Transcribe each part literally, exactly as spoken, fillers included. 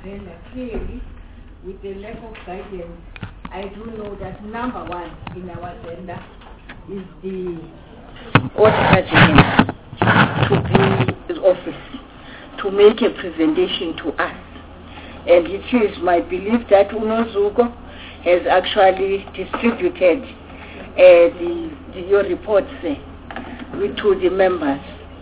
agenda clearly with the lack of guidance. I do know that number one in our agenda is the Auditor General to be in office, to make a presentation to us. And it is my belief that Unozuko has actually distributed uh, the, the, your reports uh, with, to the members.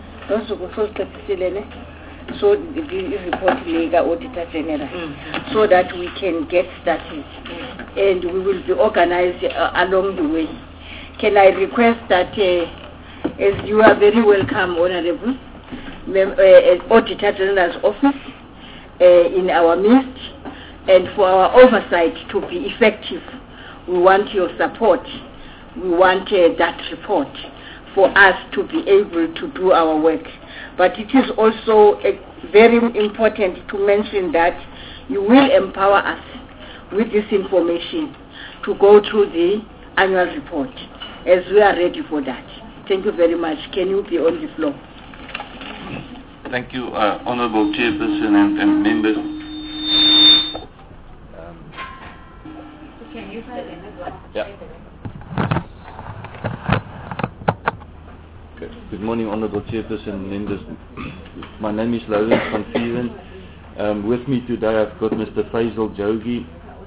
So the, the report Lega Auditor General, mm-hmm. so that we can get started, mm-hmm. and we will be organized uh, along the way. Can I request that, uh, as you are very welcome, Honorable, Mem- uh, Auditor General's office uh, in our midst, and for our oversight to be effective, we want your support. We want uh, that report for us to be able to do our work. But it is also uh, very important to mention that you will empower us with this information to go through the annual report, as we are ready for that. Thank you very much. Can you be on the floor? Thank you, uh, Honorable Chairperson and, and members. Um, Can you find another? Yeah. Okay. Good morning, Honorable Chairperson and members. My name is Lawrence van Vieren. Um, with me today I've got Mister Faisal Jogi,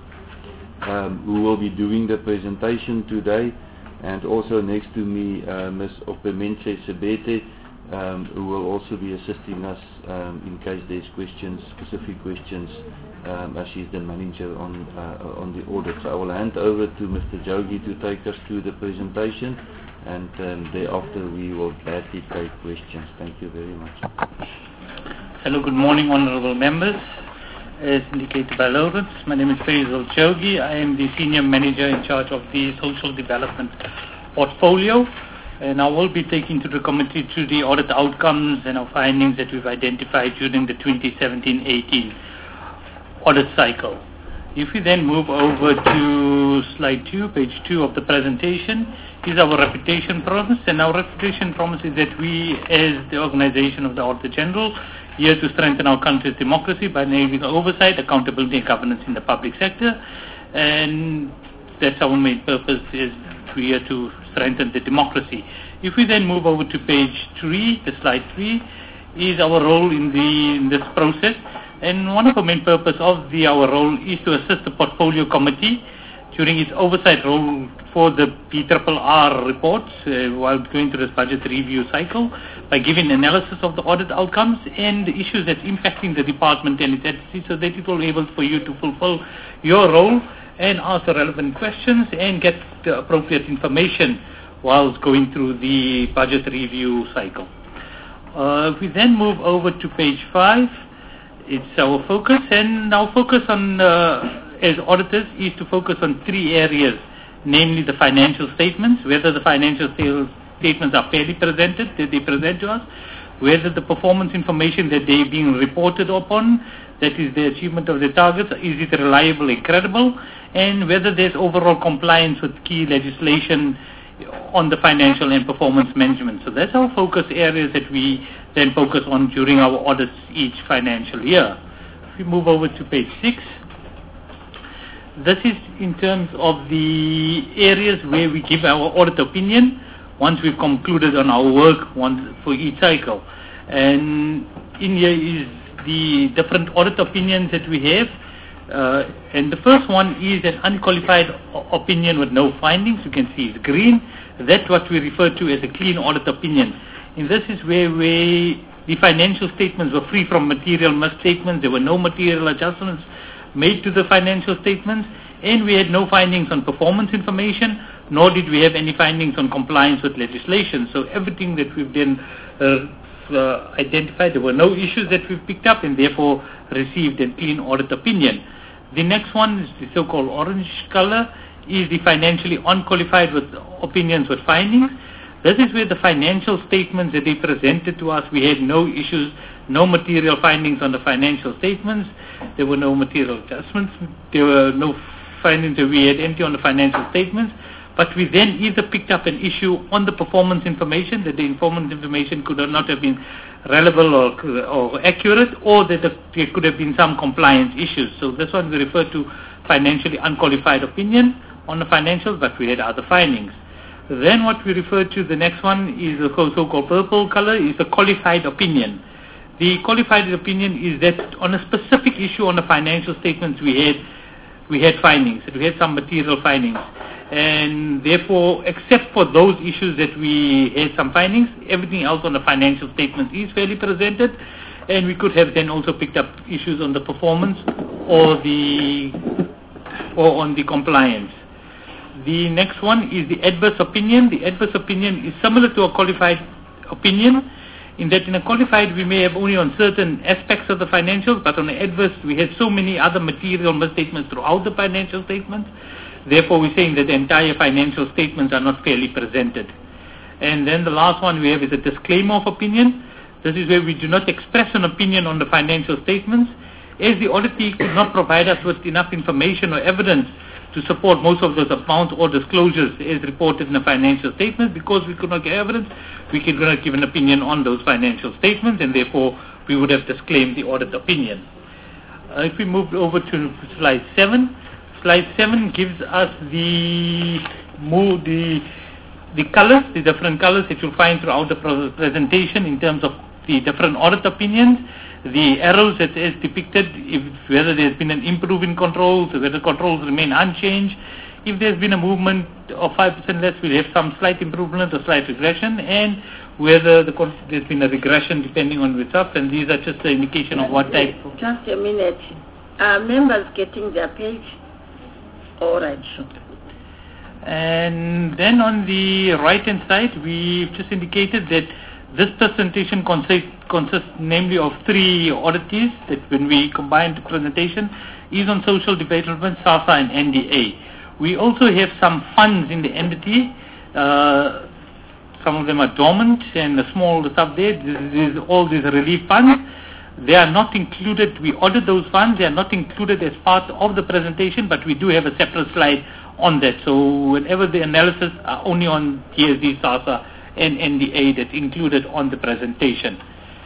um, who will be doing the presentation today, and also next to me uh, Miz Opemenche Sebete, um, who will also be assisting us um, in case there's questions, specific questions, um, as she's the manager on uh, on the audit. So I will hand over to Mister Jogi to take us through the presentation, and um, thereafter we will gladly take questions. Thank you very much. Hello, good morning, honorable members. As indicated by Lawrence, my name is Faisal Jogi. I am the senior manager in charge of the social development portfolio, and I will be taking to the committee through the audit outcomes and our findings that we've identified during the twenty seventeen eighteen audit cycle. If we then move over to slide two, page two of the presentation, is our reputation promise. And our reputation promise is that we, as the organization of the Auditor General, here to strengthen our country's democracy by enabling oversight, accountability and governance in the public sector. And that's our main purpose, is we are to strengthen the democracy. If we then move over to page three, the slide three, is our role in, the, in this process. And one of the main purpose of the, our role is to assist the portfolio committee during its oversight role for the P R R R reports uh, while going through this budget review cycle by giving analysis of the audit outcomes and the issues that's impacting the department and its entities, so that it will be able for you to fulfill your role and ask the relevant questions and get the appropriate information whilst going through the budget review cycle. Uh, if we then move over to page five, it's our focus, and our focus on uh, as auditors is to focus on three areas, namely the financial statements, whether the financial statements are fairly presented, that they present to us, whether the performance information that they're being reported upon, that is the achievement of the targets, is it reliable and credible, and whether there's overall compliance with key legislation on the financial and performance management. So that's our focus areas that we then focus on during our audits each financial year. If we move over to page six, this is in terms of the areas where we give our audit opinion once we've concluded on our work once for each cycle. And in here is the different audit opinions that we have. Uh, and the first one is an unqualified opinion with no findings. You can see it's green. That's what we refer to as a clean audit opinion. And this is where we, the financial statements were free from material misstatements. There were no material adjustments made to the financial statements, and we had no findings on performance information, nor did we have any findings on compliance with legislation. So everything that we've then uh, uh, identified, there were no issues that we've picked up, and therefore received a clean audit opinion. The next one is the so-called orange color, is the financially unqualified with opinions with findings. This is where the financial statements that they presented to us, we had no issues, no material findings on the financial statements. There were no material adjustments. There were no findings that we had empty on the financial statements. but we then either picked up an issue on the performance information, that the performance information could not have been relevant or, or accurate, or that there could have been some compliance issues. So this one we refer to financially unqualified opinion on the financials, but we had other findings. Then what we refer to, the next one is the so-called purple color, is the qualified opinion. The qualified opinion is that on a specific issue on the financial statements we had we had findings, that we had some material findings. And therefore, except for those issues that we had some findings, everything else on the financial statements is fairly presented, and we could have then also picked up issues on the performance or the or on the compliance. The next one is the adverse opinion. The adverse opinion is similar to a qualified opinion, in that in a qualified we may have only on certain aspects of the financials, but on the adverse we had so many other material misstatements throughout the financial statements. Therefore we're saying that the entire financial statements are not fairly presented. And then the last one we have is a disclaimer of opinion. This is where we do not express an opinion on the financial statements, as the auditee could not provide us with enough information or evidence to support most of those amounts or disclosures as reported in the financial statements. Because we could not get evidence, we could not give an opinion on those financial statements, and therefore we would have disclaimed the audit opinion. Uh, if we move over to slide seven, slide seven gives us the move the the colors, the different colors that you'll find throughout the presentation in terms of the different audit opinions. The arrows that is depicted, if whether there's been an improvement in controls, whether the controls remain unchanged. If there's been a movement of five percent less, we'll have some slight improvement or slight regression, and whether the, there's been a regression depending on results, and these are just the indication of what type. Just a minute. Are members getting their page? All right. And then on the right-hand side, we've just indicated that this presentation consists, consists namely of three oddities that when we combine the presentation is on social development, SASSA and N D A. We also have some funds in the entity. Uh, some of them are dormant and the small stuff there. This is all these relief funds. They are not included. We ordered those funds. They are not included as part of the presentation, but we do have a separate slide on that. So whenever the analysis are only on T S D, SASSA and N D A that's included on the presentation.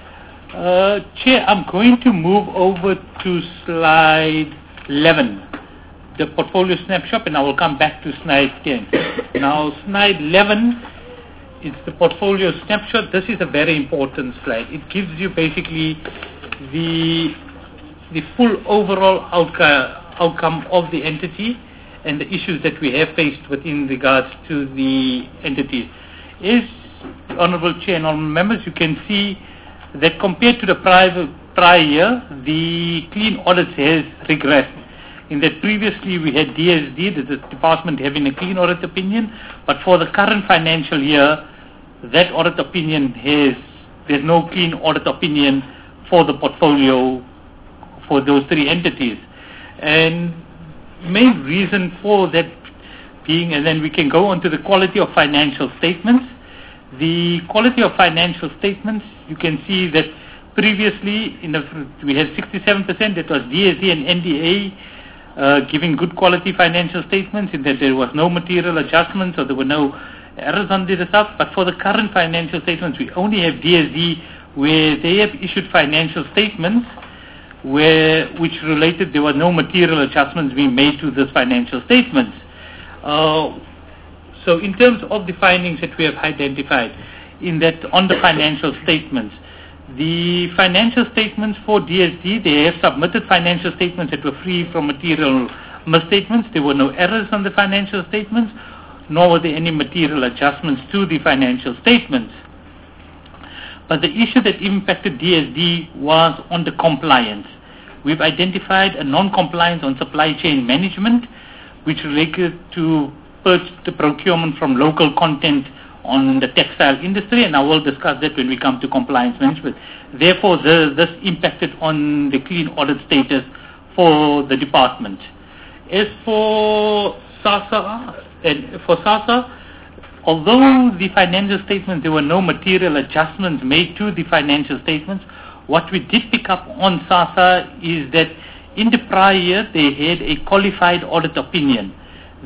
Uh, Chair, I'm going to move over to slide eleven, the portfolio snapshot, and I will come back to slide ten. Now, slide eleven is the portfolio snapshot. This is a very important slide. It gives you basically the the full overall outcome, outcome of the entity and the issues that we have faced within regards to the entity. Is, Honourable Chair and Honourable Members, you can see that compared to the prior, prior year, the clean audits has regressed. In that previously we had D S D, the department having a clean audit opinion, but for the current financial year, that audit opinion has, there's no clean audit opinion for the portfolio for those three entities. And main reason for that being, and then we can go on to the quality of financial statements. The quality of financial statements, you can see that previously in the, we had sixty-seven percent, that was D S D and N D A uh, giving good quality financial statements, in that there was no material adjustments or there were no errors on the stuff. But for the current financial statements, we only have D S D where they have issued financial statements where which related there were no material adjustments being made to those financial statements. Uh, so in terms of the findings that we have identified in that on the financial statements, the financial statements for D S D, they have submitted financial statements that were free from material misstatements. There were no errors on the financial statements, nor were there any material adjustments to the financial statements. But the issue that impacted D S D was on the compliance. We've identified a non-compliance on supply chain management, which related to the procurement from local content on the textile industry, and I will discuss that when we come to compliance management. Therefore, the, this impacted on the clean audit status for the department. As for SASSA, and for SASSA, although the financial statements, there were no material adjustments made to the financial statements, what we did pick up on SASSA is that in the prior year, they had a qualified audit opinion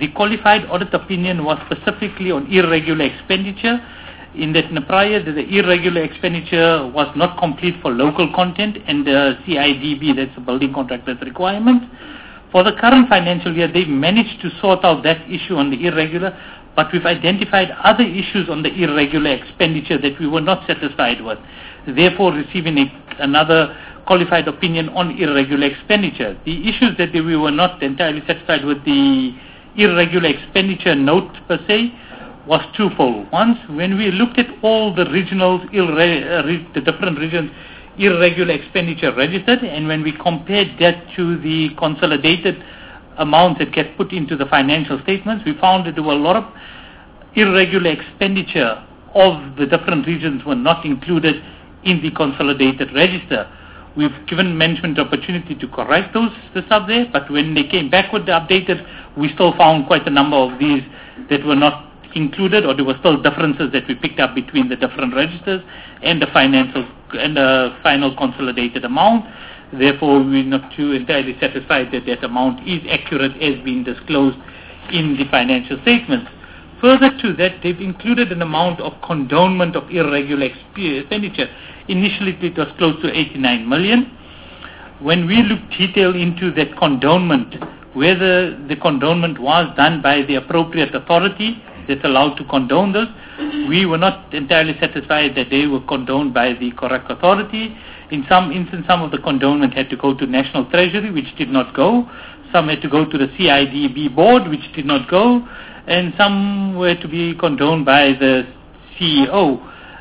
The qualified audit opinion was specifically on irregular expenditure, in that in the prior the irregular expenditure was not complete for local content and the C I D B, that's the building contractor's requirement. For the current financial year, they managed to sort out that issue on the irregular, but we've identified other issues on the irregular expenditure that we were not satisfied with, therefore receiving a, another qualified opinion on irregular expenditure. The issues that we were not entirely satisfied with the irregular expenditure note per se was twofold. Once, when we looked at all the regional, irre- the different regions irregular expenditure registered, and when we compared that to the consolidated amounts that get put into the financial statements, we found that there were a lot of irregular expenditure of the different regions were not included in the consolidated register. We've given management the opportunity to correct those the stuff there, but when they came back with the updated, we still found quite a number of these that were not included, or there were still differences that we picked up between the different registers and the financial and the final consolidated amount. Therefore, we're not too entirely satisfied that that amount is accurate as being disclosed in the financial statements. Further to that, they've included an amount of condonement of irregular expenditure. Initially, it was close to eighty-nine million. When we looked detail into that condonement, whether the condonement was done by the appropriate authority that's allowed to condone this, we were not entirely satisfied that they were condoned by the correct authority. In some instances, some of the condonement had to go to National Treasury, which did not go. Some had to go to the C I D B board, which did not go. And some were to be condoned by the C E O.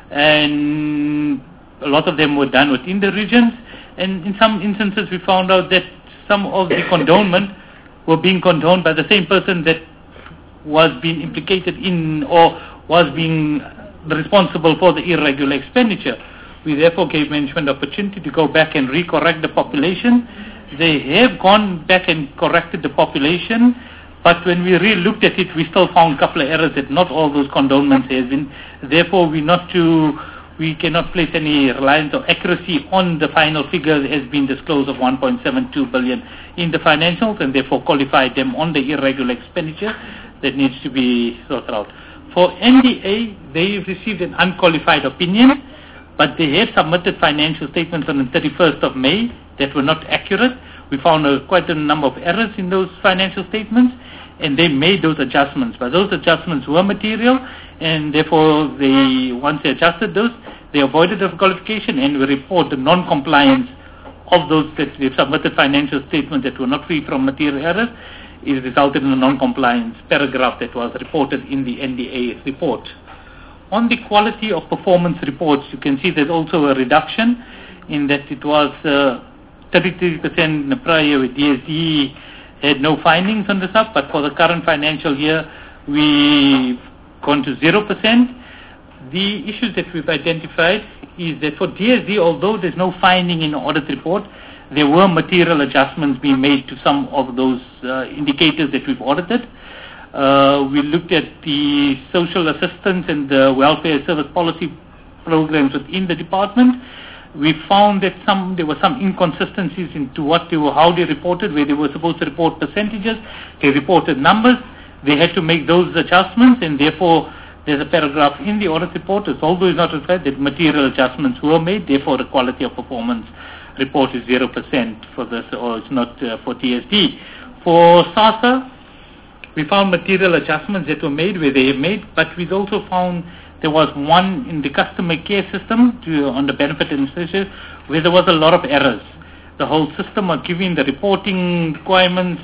And a lot of them were done within the regions. And in some instances, we found out that some of the condonement were being condoned by the same person that was being implicated in or was being responsible for the irregular expenditure. We therefore gave management the opportunity to go back and re-correct the population. They have gone back and corrected the population, but when we re-looked at it, we still found a couple of errors that not all those condonements have been. Therefore, we not to we cannot place any reliance or accuracy on the final figures as being disclosed of one point seven two billion in the financials, and therefore qualified them on the irregular expenditure that needs to be sorted out. For N D A, they received an unqualified opinion, but they have submitted financial statements on the thirty-first of May that were not accurate. We found a, quite a number of errors in those financial statements, and they made those adjustments. But those adjustments were material, and therefore, they once they adjusted those, they avoided the qualification, and we report the non-compliance of those that they've submitted financial statements that were not free from material errors. It resulted in a non-compliance paragraph that was reported in the N D A report. On the quality of performance reports, you can see there's also a reduction in that it was uh, thirty-three percent in the prior year with D S D had no findings on this up, but for the current financial year, we've gone to zero percent. The issues that we've identified is that for D S D, although there's no finding in the audit report, there were material adjustments being made to some of those uh, indicators that we've audited. Uh, we looked at the social assistance and the welfare service policy programs within the department. We found that some there were some inconsistencies into what they were, how they reported, where they were supposed to report percentages. They reported numbers. They had to make those adjustments, and therefore there's a paragraph in the audit report, as although it's not referred, that material adjustments were made. Therefore, the quality of performance report is zero percent for this, or it's not uh, for T S D. For SASSA, we found material adjustments that were made where they have made, but we've also found there was one in the customer care system to, on the benefit administration where there was a lot of errors. The whole system of giving the reporting requirements,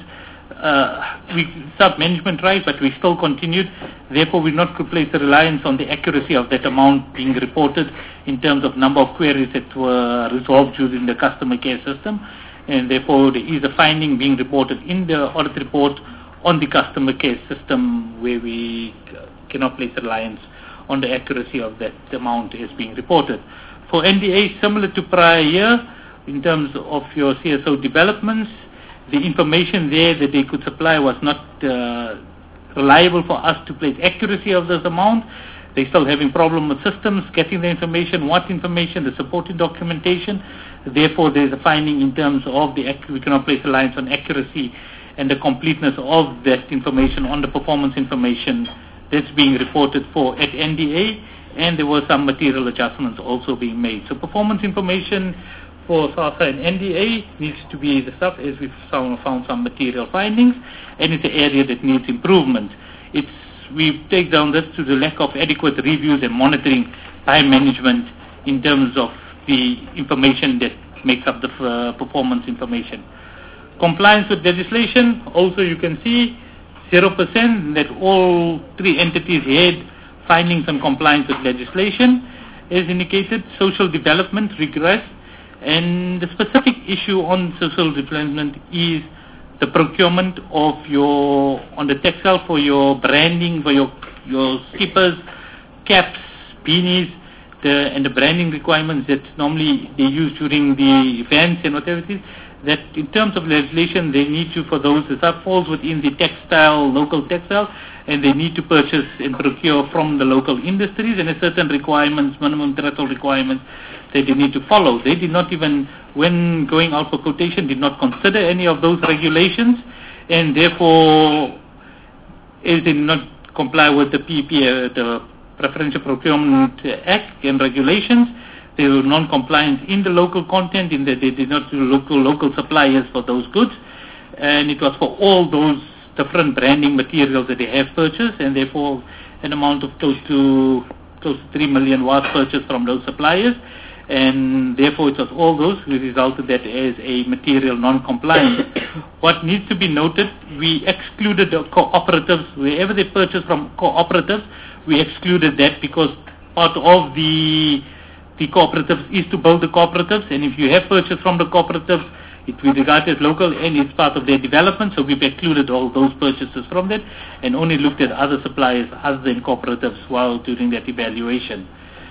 uh, we sub-management right, but we still continued. Therefore, we not could place the reliance on the accuracy of that amount being reported in terms of number of queries that were resolved using the customer care system. And therefore, there is a finding being reported in the audit report on the customer care system where we cannot place reliance on the accuracy of that amount is being reported. For N D A, similar to prior year, in terms of your C S O developments, the information there that they could supply was not uh, reliable for us to place accuracy of this amount. They're still having problem with systems, getting the information, what information, the supporting documentation. Therefore, there's a finding in terms of the, we cannot place reliance on accuracy and the completeness of that information on the performance information that's being reported for at N D A, and there were some material adjustments also being made. So performance information for SASSA and N D A needs to be the stuff as we've found, found some material findings, and it's an area that needs improvement. It's we take down this to the lack of adequate reviews and monitoring by management in terms of the information that makes up the uh, performance information. Compliance with legislation, also you can see zero percent, that all three entities had findings on compliance with legislation. As indicated, social development regress, and the specific issue on social development is the procurement of your, on the textile for your branding, for your, your skippers, caps, beanies, the, and the branding requirements that normally they use during the events and whatever it is, that in terms of legislation they need to, for those that falls within the textile, local textile, and they need to purchase and procure from the local industries, and a certain requirements, minimum threshold requirements that they need to follow. They did not even, when going out for quotation, did not consider any of those regulations, and therefore, as they did not comply with the P P, uh, the Preferential Procurement Act and regulations, they were non-compliant in the local content, in that they did not do local local suppliers for those goods, and it was for all those different branding materials that they have purchased, and therefore an amount of close to close to three million was purchased from those suppliers, and therefore it was all those who resulted that as a material non-compliant. What needs to be noted, we excluded the cooperatives. Wherever they purchase from cooperatives, we excluded that because part of the the cooperatives is to build the cooperatives, and if you have purchased from the cooperatives, it will be regarded as local and it's part of their development, so we've excluded all those purchases from that and only looked at other suppliers other than cooperatives while doing that evaluation.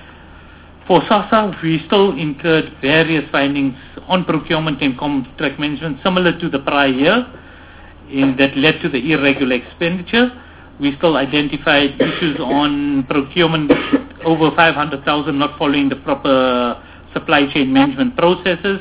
For SASSA, we still incurred various findings on procurement and contract management similar to the prior year, in that led to the irregular expenditure. We still identified issues on procurement over five hundred thousand not following the proper supply chain management processes.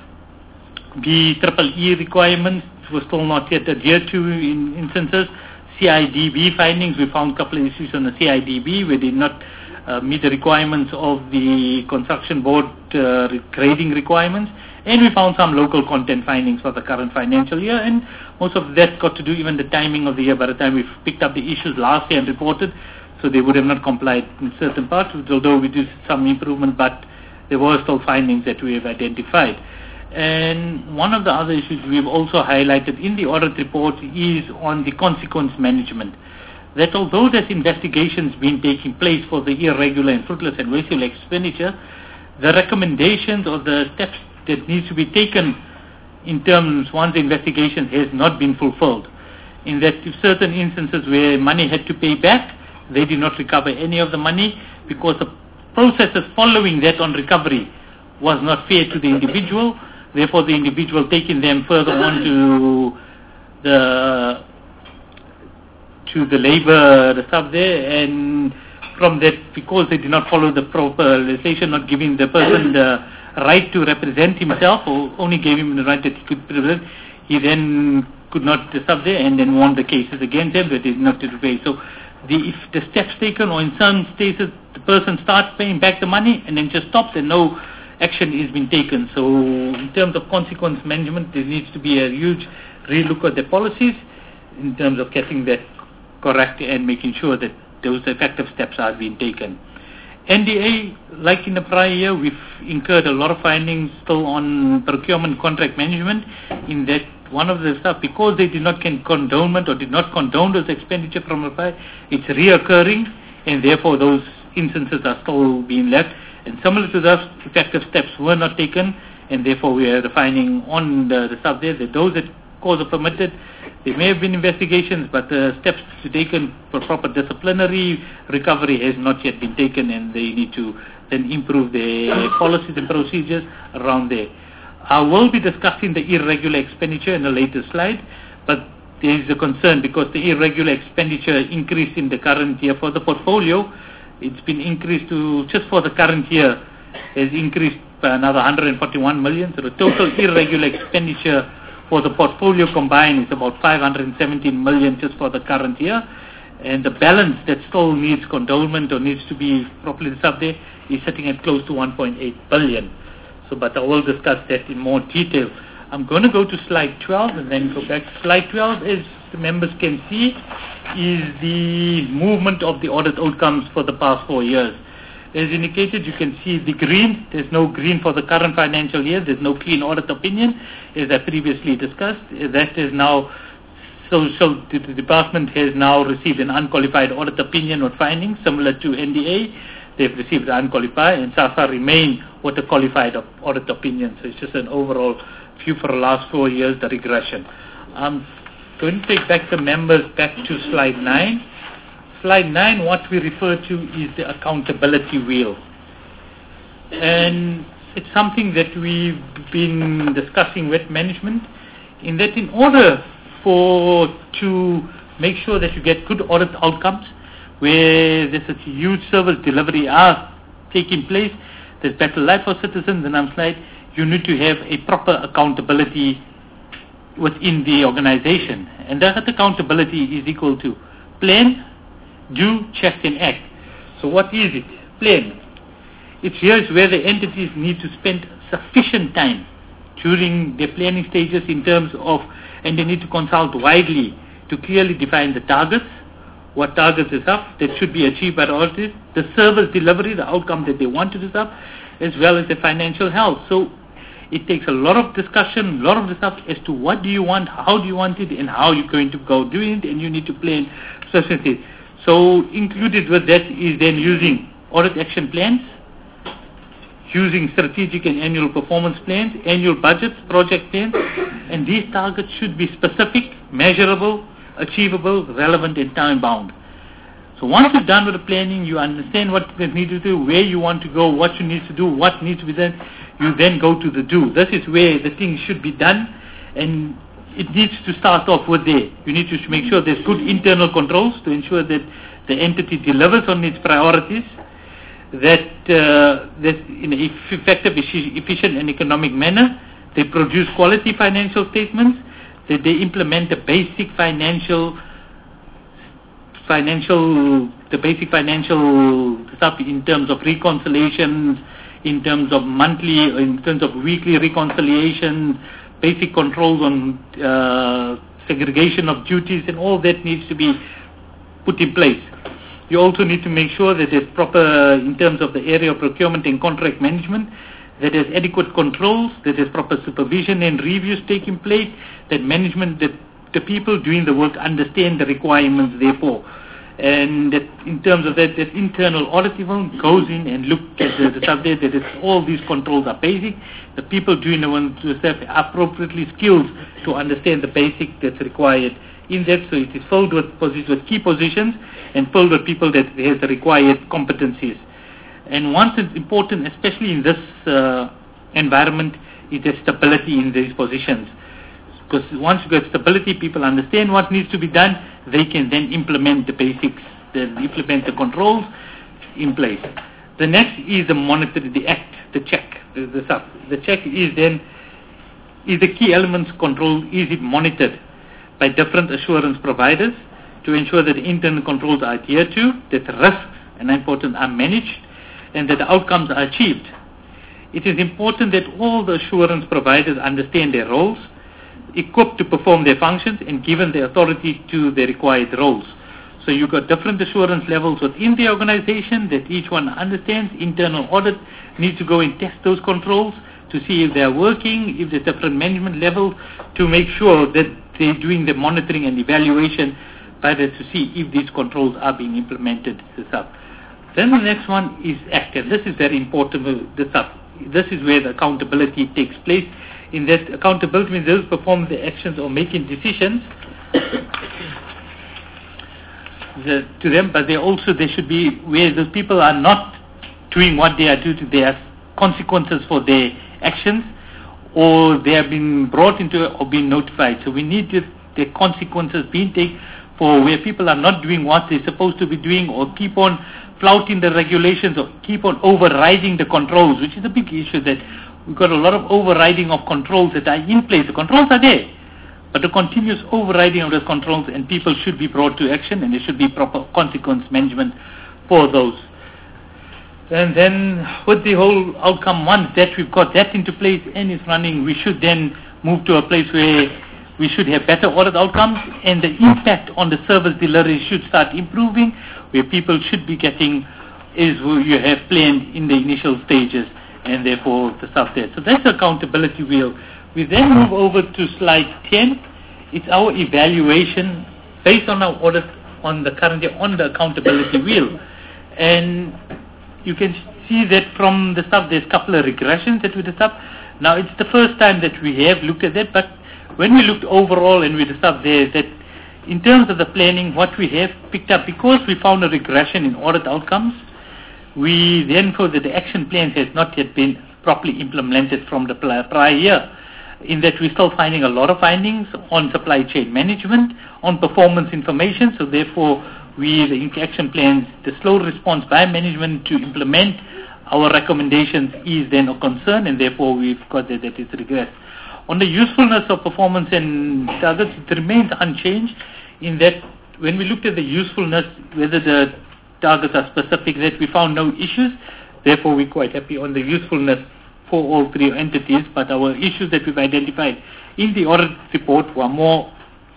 The triple E requirements were still not yet adhered to in instances. C I D B findings, we found a couple of issues on the C I D B where they did not uh, meet the requirements of the construction board uh, grading requirements, and we found some local content findings for the current financial year, and most of that got to do even the timing of the year. By the time we picked up the issues last year and reported, so they would have not complied in certain parts, although we did some improvement, but there were still findings that we have identified. And one of the other issues we've also highlighted in the audit report is on the consequence management. That although there's investigations been taking place for the irregular and fruitless and wasteful expenditure, the recommendations or the steps that needs to be taken in terms once the investigation has not been fulfilled, in that if certain instances where money had to pay back, they did not recover any of the money because the processes following that on recovery was not fair to the individual. Therefore, the individual taking them further on to the to the labor, the stuff there, and from that, because they did not follow the proper legislation, not giving the person the right to represent himself, or only gave him the right that he could represent, he then could not stop there and then won the cases against them, but they did not pay. So, the, if the steps taken, or in some cases, the person starts paying back the money and then just stops and no action is being taken. So, in terms of consequence management, there needs to be a huge relook at the policies in terms of getting that correct and making sure that those effective steps are being taken. N D A, like in the prior year, we've incurred a lot of findings still on procurement contract management, in that one of the stuff, because they did not condonement or did not condone those expenditure from the prior, it's reoccurring, and therefore those instances are still being left. And similar to that, effective steps were not taken, and therefore we are finding on the, the stuff there that those that cause are permitted, there may have been investigations, but the steps to taken for proper disciplinary recovery has not yet been taken, and they need to then improve their policies and procedures around there. I will be discussing the irregular expenditure in a later slide, but there is a concern because the irregular expenditure increased in the current year for the portfolio. It's been increased to, just for the current year, has increased by another one hundred forty-one million. So the total irregular expenditure for the portfolio combined is about five hundred seventeen million just for the current year. And the balance that still needs condonement or needs to be properly sub there is sitting at close to one point eight billion. So, but I will discuss that in more detail. I'm going to go to slide twelve and then go back. Slide twelve, as the members can see, is the movement of the audit outcomes for the past four years. As indicated, you can see the green. There's no green for the current financial year. There's no clean audit opinion, as I previously discussed. That is now, so, so the department has now received an unqualified audit opinion or findings, similar to N D A. They've received unqualified, and SASSA remain with a qualified audit opinion. So it's just an overall view for the last four years, the regression. I'm going to take back the members back to slide nine. Slide nine, what we refer to is the accountability wheel. And it's something that we've been discussing with management, in that in order for to make sure that you get good audit outcomes, where there's a huge service delivery are taking place, there's better life for citizens, and I'm slide, you need to have a proper accountability within the organization. And that accountability is equal to plan, do, check, and act. So what is it? Plan. It's here's where the entities need to spend sufficient time during their planning stages in terms of, and they need to consult widely to clearly define the targets, what targets is up that should be achieved by the auditors, the service delivery, the outcome that they want to do, as well as the financial health. So it takes a lot of discussion, a lot of discussion as to what do you want, how do you want it, and how you're going to go doing it, and you need to plan specifically. So included with that is then using audit action plans, using strategic and annual performance plans, annual budgets, project plans, and these targets should be specific, measurable, achievable, relevant, and time-bound. So once you're done with the planning, you understand what you need to do, where you want to go, what you need to do, what needs to be done, you then go to the do. This is where the thing should be done, and it needs to start off with there. You need to make sure there's good internal controls to ensure that the entity delivers on its priorities, that uh, that in an effective, efficient, and economic manner, they produce quality financial statements, that they implement the basic financial financial the basic financial stuff in terms of reconciliations, in terms of monthly, in terms of weekly reconciliation, basic controls on uh, segregation of duties, and all that needs to be put in place. You also need to make sure that there's proper, in terms of the area of procurement and contract management, that there's adequate controls, that there's proper supervision and reviews taking place, that management, that the people doing the work understand the requirements therefore. And that in terms of that, that internal audit even goes in and look at the, the subject, that it's, all these controls are basic. The people doing the one to have appropriately skilled to understand the basic that's required in that. So it is filled with, with key positions and filled with people that has the required competencies. And one thing important, especially in this uh, environment, is the stability in these positions. Because once you get stability, people understand what needs to be done, they can then implement the basics, then implement the controls in place. The next is the monitor, the act, the check, the, the sub. The check is then, is the key elements controlled, is it monitored by different assurance providers to ensure that the internal controls are adhered to, that risks and important are managed, and that the outcomes are achieved. It is important that all the assurance providers understand their roles, equipped to perform their functions, and given the authority to the required roles. So you've got different assurance levels within the organization that each one understands. Internal audit needs to go and test those controls to see if they're working, if there's different management levels, to make sure that they're doing the monitoring and evaluation by the, to see if these controls are being implemented. Then the next one is act, and this is very important. This, this is where the accountability takes place. In that accountability means those perform the actions or making decisions the, to them, but they also, they should be where those people are not doing what they are doing, there are consequences for their actions, or they have been brought into it or been notified. So we need to, the consequences being taken for where people are not doing what they're supposed to be doing, or keep on flouting the regulations, or keep on overriding the controls, which is a big issue, that we've got a lot of overriding of controls that are in place. The controls are there, but the continuous overriding of those controls, and people should be brought to action, and there should be proper consequence management for those. And then with the whole outcome, once that we've got that into place and it's running, we should then move to a place where we should have better audit outcomes, and the impact on the service delivery should start improving, where people should be getting is who you have planned in the initial stages, and therefore the stuff there. So that's the accountability wheel. We then move over to slide ten. It's our evaluation based on our audit on the current year on the accountability wheel. And you can see that from the stuff, there's a couple of regressions that we did up. Now, it's the first time that we have looked at that, but when we looked overall and we did up there, that in terms of the planning, what we have picked up, because we found a regression in audit outcomes, we then found that the action plans has not yet been properly implemented from the prior year, in that we're still finding a lot of findings on supply chain management, on performance information, so therefore we, the action plans, the slow response by management to implement our recommendations is then a concern, and therefore we've got that, that it's regressed. On the usefulness of performance and targets, it remains unchanged in that when we looked at the usefulness, whether the targets are specific, that we found no issues. Therefore, we're quite happy on the usefulness for all three entities, but our issues that we've identified in the audit report were more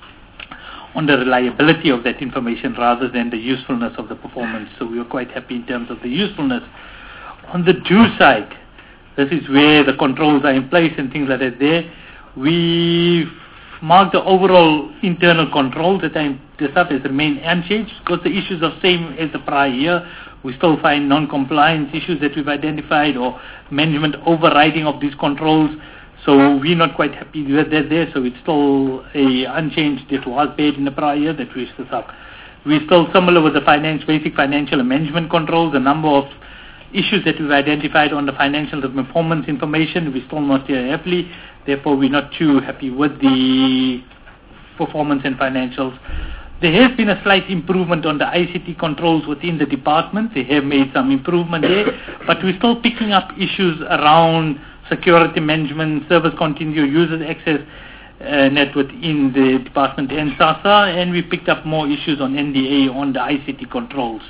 on the reliability of that information rather than the usefulness of the performance. So we were quite happy in terms of the usefulness. On the do side, this is where the controls are in place and things like that there. We marked the overall internal controls that I discussed as remain unchanged because the issues are same as the prior year. We still find non-compliance issues that we've identified or management overriding of these controls. So we're not quite happy with that there. So it's still a unchanged that was paid in the prior year that we still have. We're still similar with the finance, basic financial and management controls. The number of issues that we've identified on the financial and performance information, we're still not here happily. Therefore, we're not too happy with the performance and financials. There has been a slight improvement on the I C T controls within the department. They have made some improvement there, but we're still picking up issues around security management, service continuity, user access uh, net within the department and SASA, and we picked up more issues on N D A on the I C T controls.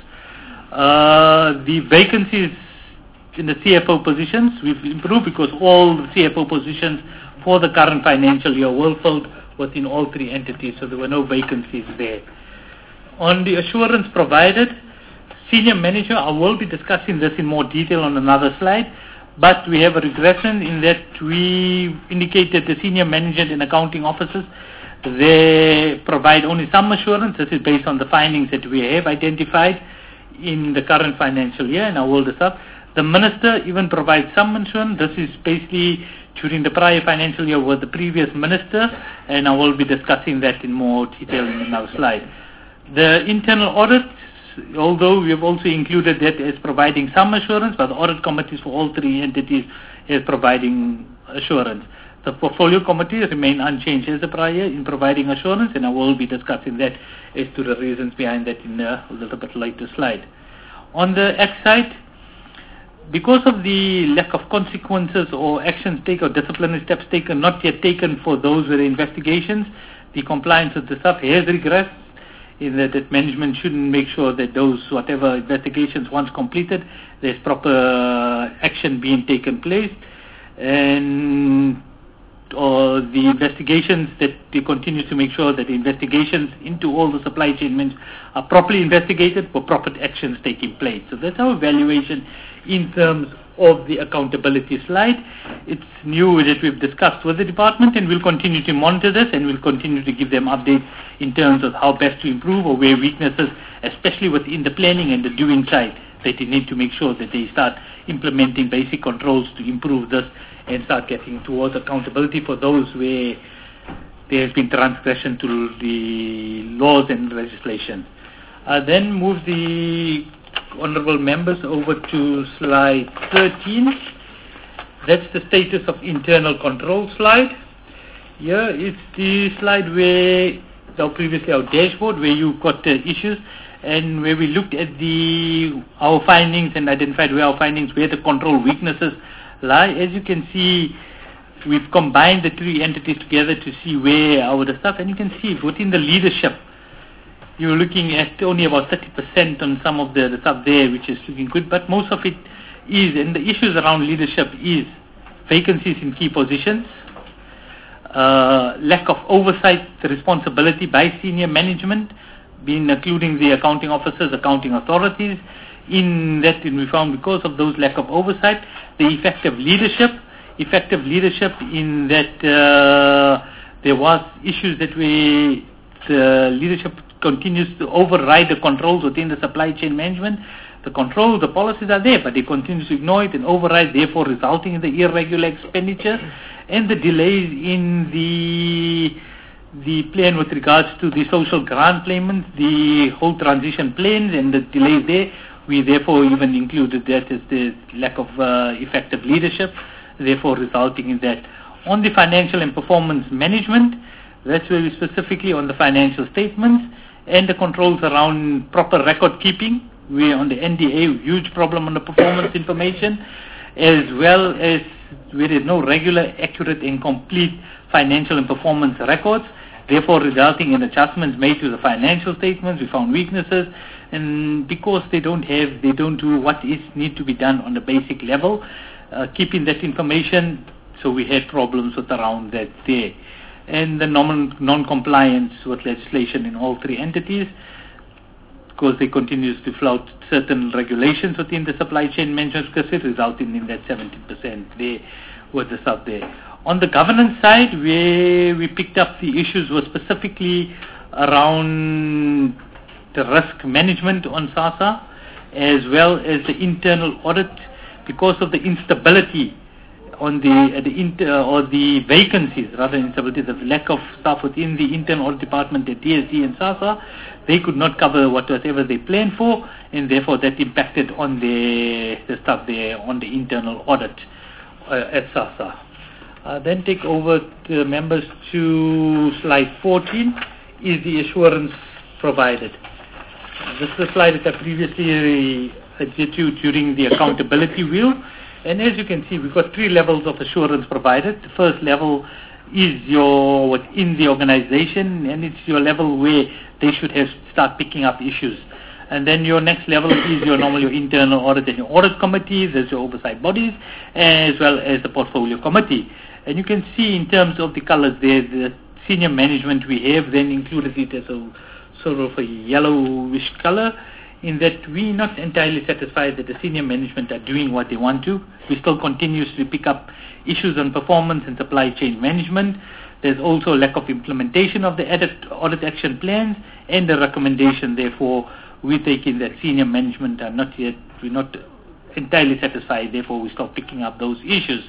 Uh, the vacancies in the C F O positions, we've improved because all the C F O positions for the current financial year were filled within all three entities, so there were no vacancies there. On the assurance provided, senior manager, I will be discussing this in more detail on another slide, but we have a regression in that we indicated the senior management and accounting officers, they provide only some assurance. This is based on the findings that we have identified in the current financial year, and I will discuss. The minister even provides some assurance. This is basically during the prior financial year with the previous minister, and I will be discussing that in more detail in our slide. The internal audits, although we have also included that as providing some assurance, but the audit committees for all three entities is providing assurance. The portfolio committees remain unchanged as the prior year in providing assurance, and I will be discussing that as to the reasons behind that in a little bit later slide. On the Act side, because of the lack of consequences or actions taken or disciplinary steps taken, not yet taken for those with the investigations, the compliance with the stuff has regressed in that, that management shouldn't make sure that those, whatever investigations once completed, there's proper action being taken place. And or the investigations that they continue to make sure that the investigations into all the supply chain men are properly investigated for proper actions taking place. So that's our evaluation in terms of the accountability slide. It's new that we've discussed with the department, and we'll continue to monitor this, and we'll continue to give them updates in terms of how best to improve or where weaknesses, especially within the planning and the doing side, that they need to make sure that they start implementing basic controls to improve this and start getting towards accountability for those where there has been transgression to the laws and legislation. Uh, then move the honorable members over to slide thirteen. That's the status of internal control slide. Here it's the slide where, now previously our dashboard, where you got the issues and where we looked at the our findings and identified where our findings, where the control weaknesses lie. As you can see, we've combined the three entities together to see where our the stuff, and you can see within the leadership, you're looking at only about thirty percent on some of the, the stuff there, which is looking good, but most of it is, and the issues around leadership is vacancies in key positions, uh, lack of oversight, responsibility by senior management, being including the accounting officers, accounting authorities. In that, and we found because of those lack of oversight, the effective leadership, effective leadership in that uh, there was issues that we, the leadership continues to override the controls within the supply chain management. The controls, the policies are there, but they continue to ignore it and override, therefore resulting in the irregular expenditure and the delays in the the plan with regards to the social grant payments, the whole transition plans and the delays there. We therefore even included that as the lack of uh, effective leadership, therefore resulting in that. On the financial and performance management, that's where we specifically on the financial statements and the controls around proper record keeping. We on the N D A, huge problem on the performance information, as well as where there is no regular, accurate and complete financial and performance records, therefore resulting in adjustments made to the financial statements. We found weaknesses, and because they don't have, they don't do what is need to be done on the basic level, uh, keeping that information, so we had problems with around that there. And the non- non-compliance with legislation in all three entities, because they continues to flout certain regulations within the supply chain management circuit, resulting in that seventy percent there with the stuff there. On the governance side, where we picked up the issues was specifically around the risk management on SASSA, as well as the internal audit, because of the instability on the uh, the inter, or the vacancies, rather instability, the lack of staff within the internal audit department at D S D and SASSA. They could not cover whatever they planned for, and therefore that impacted on the, the stuff there on the internal audit uh, at SASSA. Uh, then take over the members to slide fourteen, is the assurance provided. Uh, this is a slide that I previously did to during the accountability wheel. And as you can see, we've got three levels of assurance provided. The first level is your within the organization, and it's your level where they should have start picking up issues. And then your next level is your normal your internal audit and your audit committees, there's your oversight bodies, as well as the portfolio committee. And you can see in terms of the colors there, the senior management we have then included it as a sort of a yellowish color, in that we're not entirely satisfied that the senior management are doing what they want to. We still continuously pick up issues on performance and supply chain management. There's also lack of implementation of the audit, audit action plans and the recommendation. Therefore, we take in that senior management are not yet, we're not entirely satisfied. Therefore, we start picking up those issues.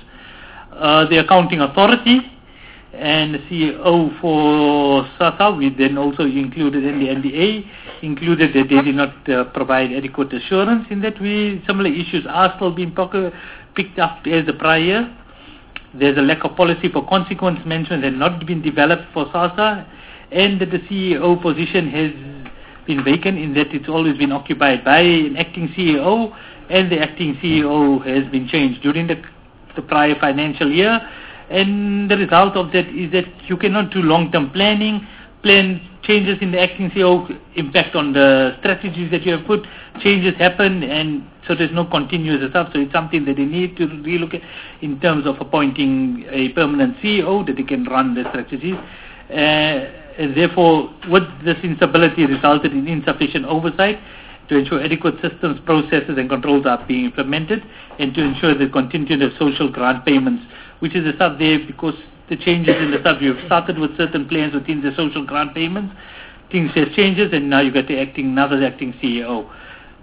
Uh, the accounting authority and the C E O for SASSA, we then also included in the N D A, included that they did not uh, provide adequate assurance in that we, similar issues are still being picked up as the prior. There's a lack of policy for consequence management that not been developed for SASSA, and that the C E O position has been vacant in that it's always been occupied by an acting C E O, and the acting C E O has been changed during the, the prior financial year. And the result of that is that you cannot do long-term planning. Plan changes in the acting C E O impact on the strategies that you have put. Changes happen, and so there's no continuous stuff. So it's something that they need to relook at in terms of appointing a permanent C E O that they can run the strategies. Uh, and therefore, with this instability resulted in insufficient oversight to ensure adequate systems, processes, and controls are being implemented, and to ensure the continuity of social grant payments, which is the stuff there because the changes in the stuff, you've started with certain plans within the social grant payments, things have changes, and now you've got the acting, another acting C E O.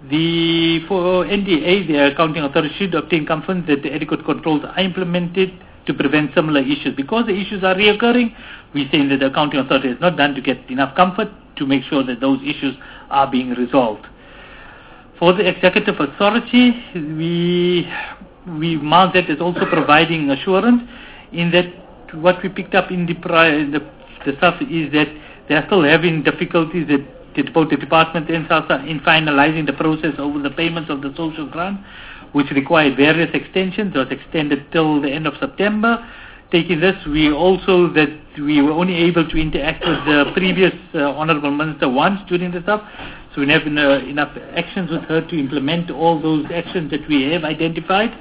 The, for N D A, the accounting authority should obtain confidence that the adequate controls are implemented to prevent similar issues. Because the issues are reoccurring, we're saying that the accounting authority has not done to get enough comfort to make sure that those issues are being resolved. For the executive authority, we we mark that as also providing assurance in that what we picked up in the prior, the, the stuff is that they are still having difficulties that, that both the department and SASSA in finalizing the process over the payments of the social grant, which required various extensions. It was extended till the end of September taking this, we also that we were only able to interact with the previous uh, Honourable Minister once during the stuff, so we have uh, enough actions with her to implement all those actions that we have identified,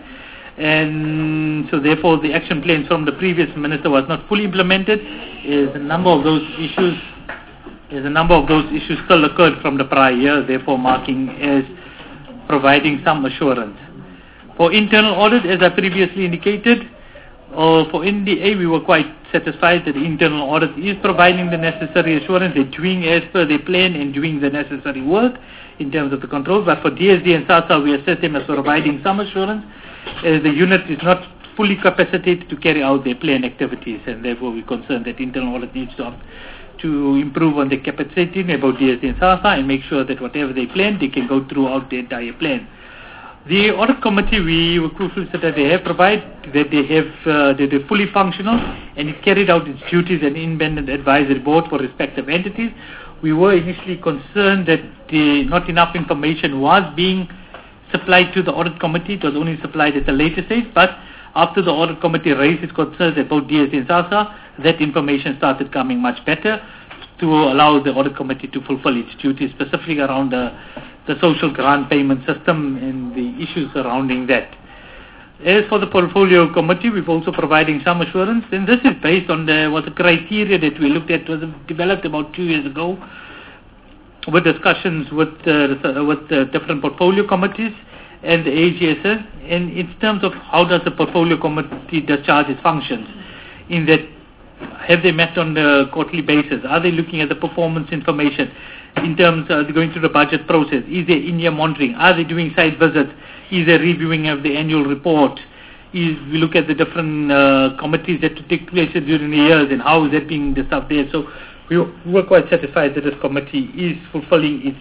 and so therefore the action plans from the previous Minister was not fully implemented. Is a number of those issues, is a number of those issues still occurred from the prior year, therefore marking as providing some assurance. For internal audit, as I previously indicated, uh, for N D A we were quite satisfied that the internal audit is providing the necessary assurance. They're doing as per their plan and doing the necessary work in terms of the controls. But for D S D and SASSA, we assess them as providing some assurance, as the unit is not fully capacitated to carry out their planned activities, and therefore we're concerned that internal audit needs to to improve on the capacity about D S D and SASSA and make sure that whatever they plan, they can go throughout the entire plan. The audit committee, we were crucial that they have provided that they have uh, that they're fully functional and it carried out its duties as an independent advisory board for respective entities. We were initially concerned that the, not enough information was being supplied to the audit committee. It was only supplied at a later stage, but after the audit committee raised its concerns about D S D and SASSA, that information started coming much better to allow the audit committee to fulfill its duties, specifically around the, the social grant payment system and the issues surrounding that. As for the portfolio committee, we've also providing some assurance, and this is based on the was a criteria that we looked at, was developed about two years ago, with discussions with uh, with the different portfolio committees and the A G S S, and in terms of how does the portfolio committee discharge its functions, in that have they met on the quarterly basis, are they looking at the performance information in terms of going through the budget process, is there in-year monitoring, are they doing site visits, is there reviewing of the annual report, is we look at the different uh, committees that take place during the years and how is that being discussed there. So we were quite satisfied that this committee is fulfilling its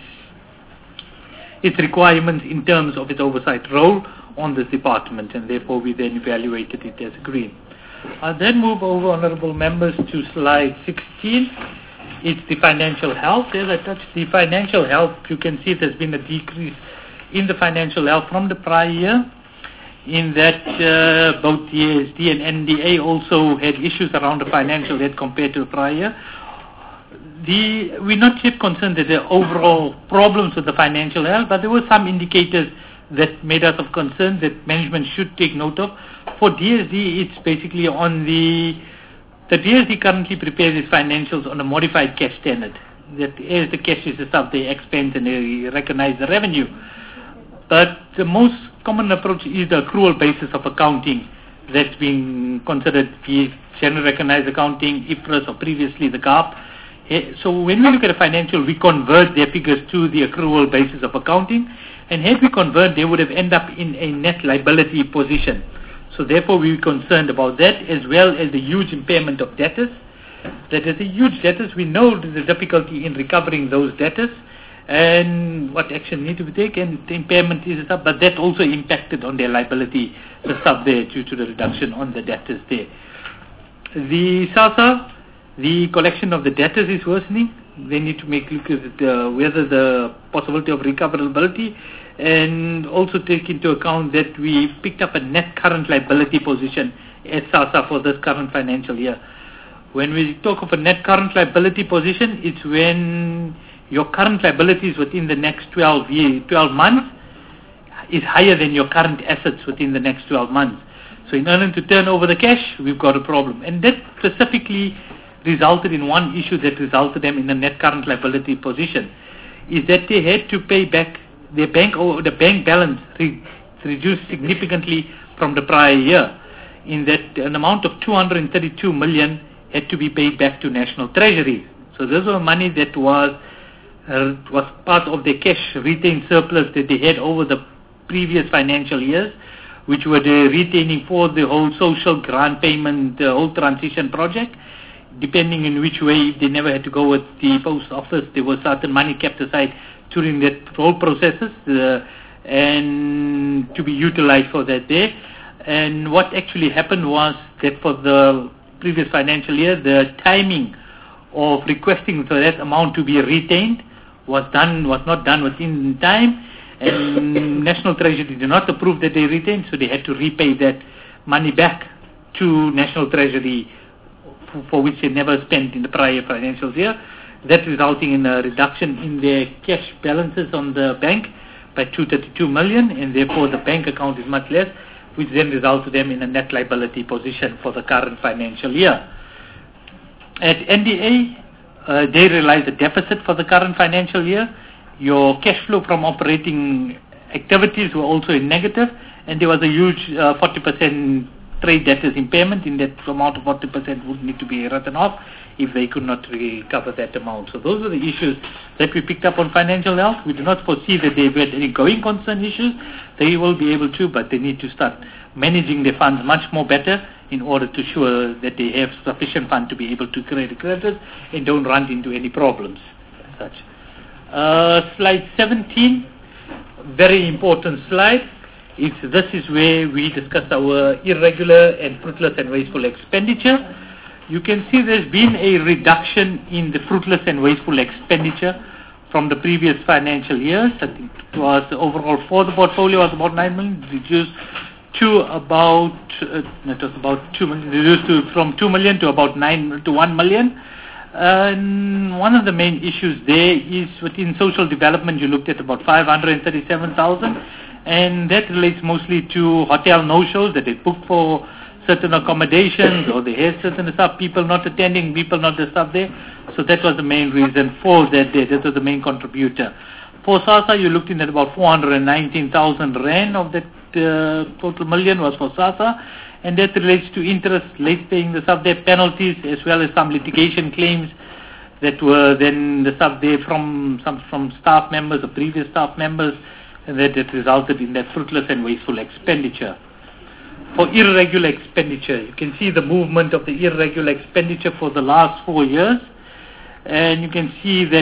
its requirements in terms of its oversight role on this department, and therefore we then evaluated it as green. I'll then move over, honourable members, to slide sixteen. It's the financial health. As I touched the financial health, you can see there's been a decrease in the financial health from the prior year, in that uh, both D S D and N D A also had issues around the financial health compared to the prior year. The, we're not yet concerned that there are overall problems with the financial health, but there were some indicators that made us of concern that management should take note of. For D S D, it's basically on the, the D S D currently prepares its financials on a modified cash standard. That as the cash is the stuff they expense and they recognize the revenue. But the most common approach is the accrual basis of accounting that's been considered the general recognized accounting, I F R S, or previously the G A P. So when we look at a financial, we convert their figures to the accrual basis of accounting, and had we convert, they would have ended up in a net liability position. So therefore we were concerned about that, as well as the huge impairment of debtors. That is a huge debtors. We know there's a difficulty in recovering those debtors and what action need to be taken. The impairment is stuff, but that also impacted on their liability, the stuff there, due to the reduction on the debtors there. The SASSA, the collection of the debtors is worsening. They need to make look at uh, whether the possibility of recoverability, and also take into account that we picked up a net current liability position at SASSA for this current financial year. When we talk of a net current liability position, it's when your current liabilities within the next twelve, year, twelve months is higher than your current assets within the next twelve months. So in order to turn over the cash, we've got a problem. And that specifically resulted in one issue that resulted them in a net current liability position, is that they had to pay back their bank, or the bank balance re- reduced significantly from the prior year, in that an amount of two hundred thirty-two million had to be paid back to National Treasury. So this was money that was uh, was part of the cash retained surplus that they had over the previous financial years, which were they retaining for the whole social grant payment, the whole transition project. Depending in which way, if they never had to go with the post office, there was certain money kept aside during that whole processes uh, and to be utilized for that day. And what actually happened was that for the previous financial year, the timing of requesting for that amount to be retained was done was not done within time, and National Treasury did not approve that they retained, so they had to repay that money back to National Treasury for, for which they never spent in the prior financial year. That resulting in a reduction in their cash balances on the bank by two hundred thirty-two million, and therefore the bank account is much less, which then results to them in a net liability position for the current financial year. At N D A, uh, they realized a deficit for the current financial year. Your cash flow from operating activities were also in negative, and there was a huge uh, forty percent trade debtors impairment. In that amount of forty percent would need to be written off if they could not recover that amount. So those are the issues that we picked up on financial health. We do not foresee that they've had any going concern issues. They will be able to, but they need to start managing their funds much more better in order to ensure that they have sufficient fund to be able to create creditors and don't run into any problems as such. Uh, slide seventeen, very important slide. It's, this is where we discuss our irregular and fruitless and wasteful expenditure. You can see there's been a reduction in the fruitless and wasteful expenditure from the previous financial years. I think it was overall for the portfolio was about nine million, reduced to about uh, it was about two million, reduced to from two million to about nine to one million. Uh, and one of the main issues there is within social development. You looked at about five hundred thirty-seven thousand, and that relates mostly to hotel no-shows that they book for certain accommodations, or they have certain stuff, people not attending, people not the stuff there. So that was the main reason for that day. That was the main contributor. For SASSA, you looked in at about four hundred nineteen thousand rand of that uh, total million was for SASSA, and that relates to interest, late paying the stuff there, penalties, as well as some litigation claims that were then the stuff there from some from staff members or previous staff members, and that it resulted in that fruitless and wasteful expenditure. For irregular expenditure, you can see the movement of the irregular expenditure for the last four years, and you can see that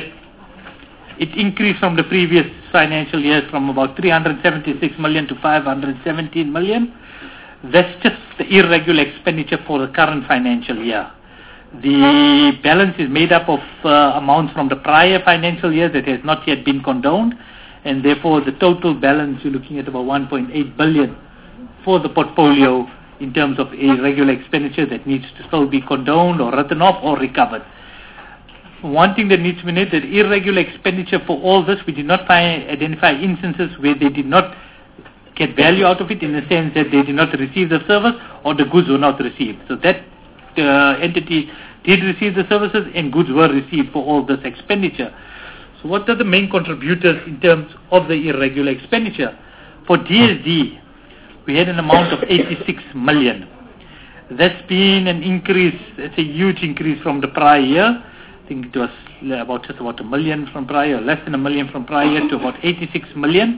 it increased from the previous financial years from about three hundred seventy-six million to five hundred seventeen million. That's just the irregular expenditure for the current financial year. The balance is made up of uh, amounts from the prior financial year that has not yet been condoned, and therefore the total balance you're looking at about one point eight billion for the portfolio in terms of a regular expenditure that needs to still be condoned or written off or recovered. One thing that needs to be noted, that irregular expenditure for all this, we did not find, identify instances where they did not get value out of it, in the sense that they did not receive the service or the goods were not received. So that uh, entity did receive the services and goods were received for all this expenditure. So what are the main contributors in terms of the irregular expenditure? For D S D, we had an amount of eighty-six million. That's been an increase, it's a huge increase from the prior year. I think it was about just about a million from prior, less than a million from prior year to about eighty-six million.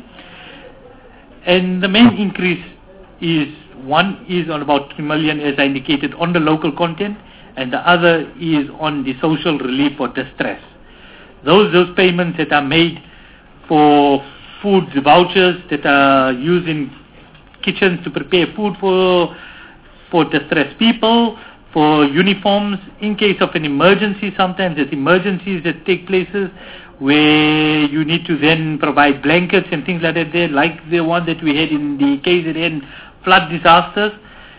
And the main increase is, one is on about three million as I indicated on the local content, and the other is on the social relief or distress. Those, those payments that are made for food vouchers that are used in kitchens to prepare food for for distressed people, for uniforms, in case of an emergency. Sometimes there's emergencies that take places where you need to then provide blankets and things like that there, like the one that we had in the K Z N flood disasters.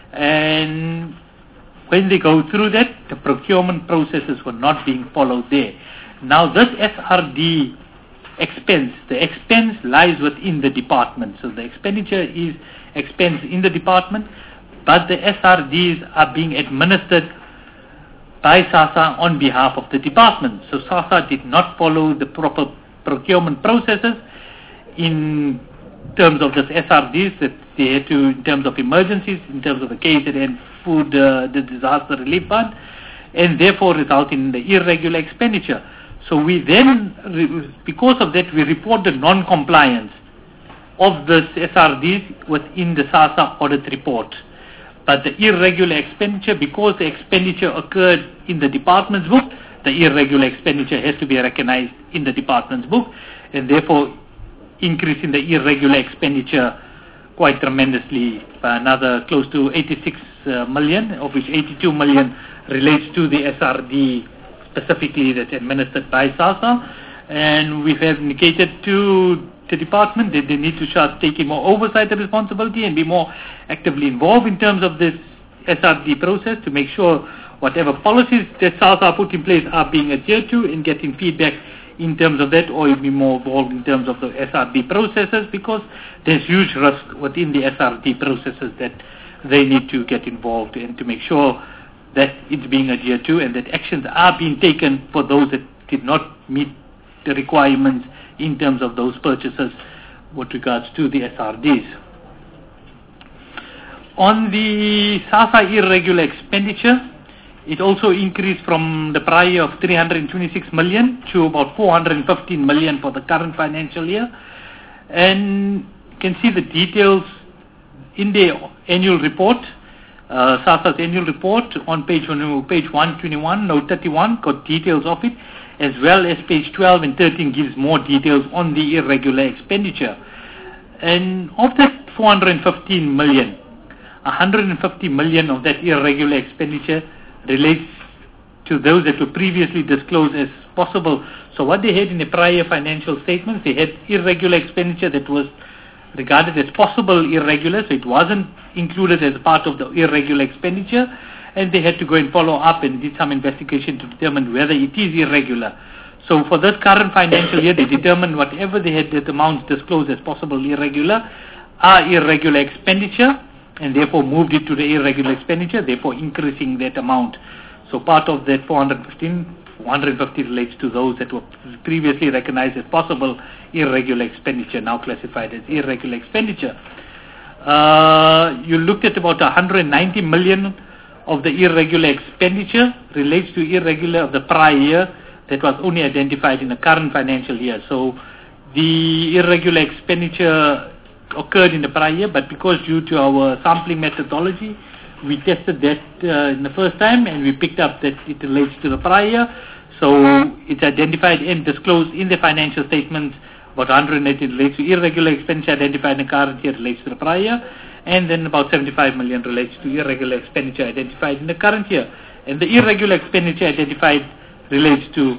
And when they go through that, the procurement processes were not being followed there. Now this S R D expense, the expense lies within the department. So the expenditure is expense in the department, but the S R Ds are being administered by SASSA on behalf of the department. So SASSA did not follow the proper procurement processes in terms of this S R Ds that they had to, in terms of emergencies, in terms of the K Z N food, uh, the disaster relief fund, and therefore result in the irregular expenditure. So we then, because of that, we report the non-compliance of this S R Ds within the SASSA audit report. But the irregular expenditure, because the expenditure occurred in the department's book, the irregular expenditure has to be recognized in the department's book, and therefore increase in the irregular expenditure quite tremendously by another close to eighty-six uh, million, of which eighty-two million relates to the S R D specifically that's administered by SASSA. And we have indicated to the department that they need to start taking more oversight and responsibility and be more actively involved in terms of this S R D process to make sure whatever policies that SASSA put in place are being adhered to, and getting feedback in terms of that, or be more involved in terms of the S R D processes, because there's huge risk within the S R D processes that they need to get involved in to make sure that it's being adhered to and that actions are being taken for those that did not meet the requirements in terms of those purchases with regards to the S R Ds. On the SASSA irregular expenditure, it also increased from the prior year of three hundred twenty-six million to about four hundred fifteen million for the current financial year. And you can see the details in the annual report, uh, SASSA's annual report on page one, page one twenty-one, note thirty-one, got details of it, as well as page twelve and thirteen gives more details on the irregular expenditure. And of that four hundred fifteen million, one hundred fifty million of that irregular expenditure relates to those that were previously disclosed as possible. So what they had in the prior financial statements, they had irregular expenditure that was regarded as possible irregular, so it wasn't included as part of the irregular expenditure, and they had to go and follow up and did some investigation to determine whether it is irregular. So for this current financial year, they determined whatever they had, that amounts disclosed as possible irregular are irregular expenditure, and therefore moved it to the irregular expenditure, therefore increasing that amount. So part of that four hundred fifteen, one hundred fifty relates to those that were previously recognized as possible irregular expenditure, now classified as irregular expenditure. Uh, you looked at about one hundred ninety million of the irregular expenditure relates to irregular of the prior year that was only identified in the current financial year. So the irregular expenditure occurred in the prior year, but because due to our sampling methodology, we tested that uh, in the first time, and we picked up that it relates to the prior year. So it's identified and disclosed in the financial statements. About one hundred eighty relates to irregular expenditure identified in the current year relates to the prior year, and then about seventy-five million relates to irregular expenditure identified in the current year. And the irregular expenditure identified relates to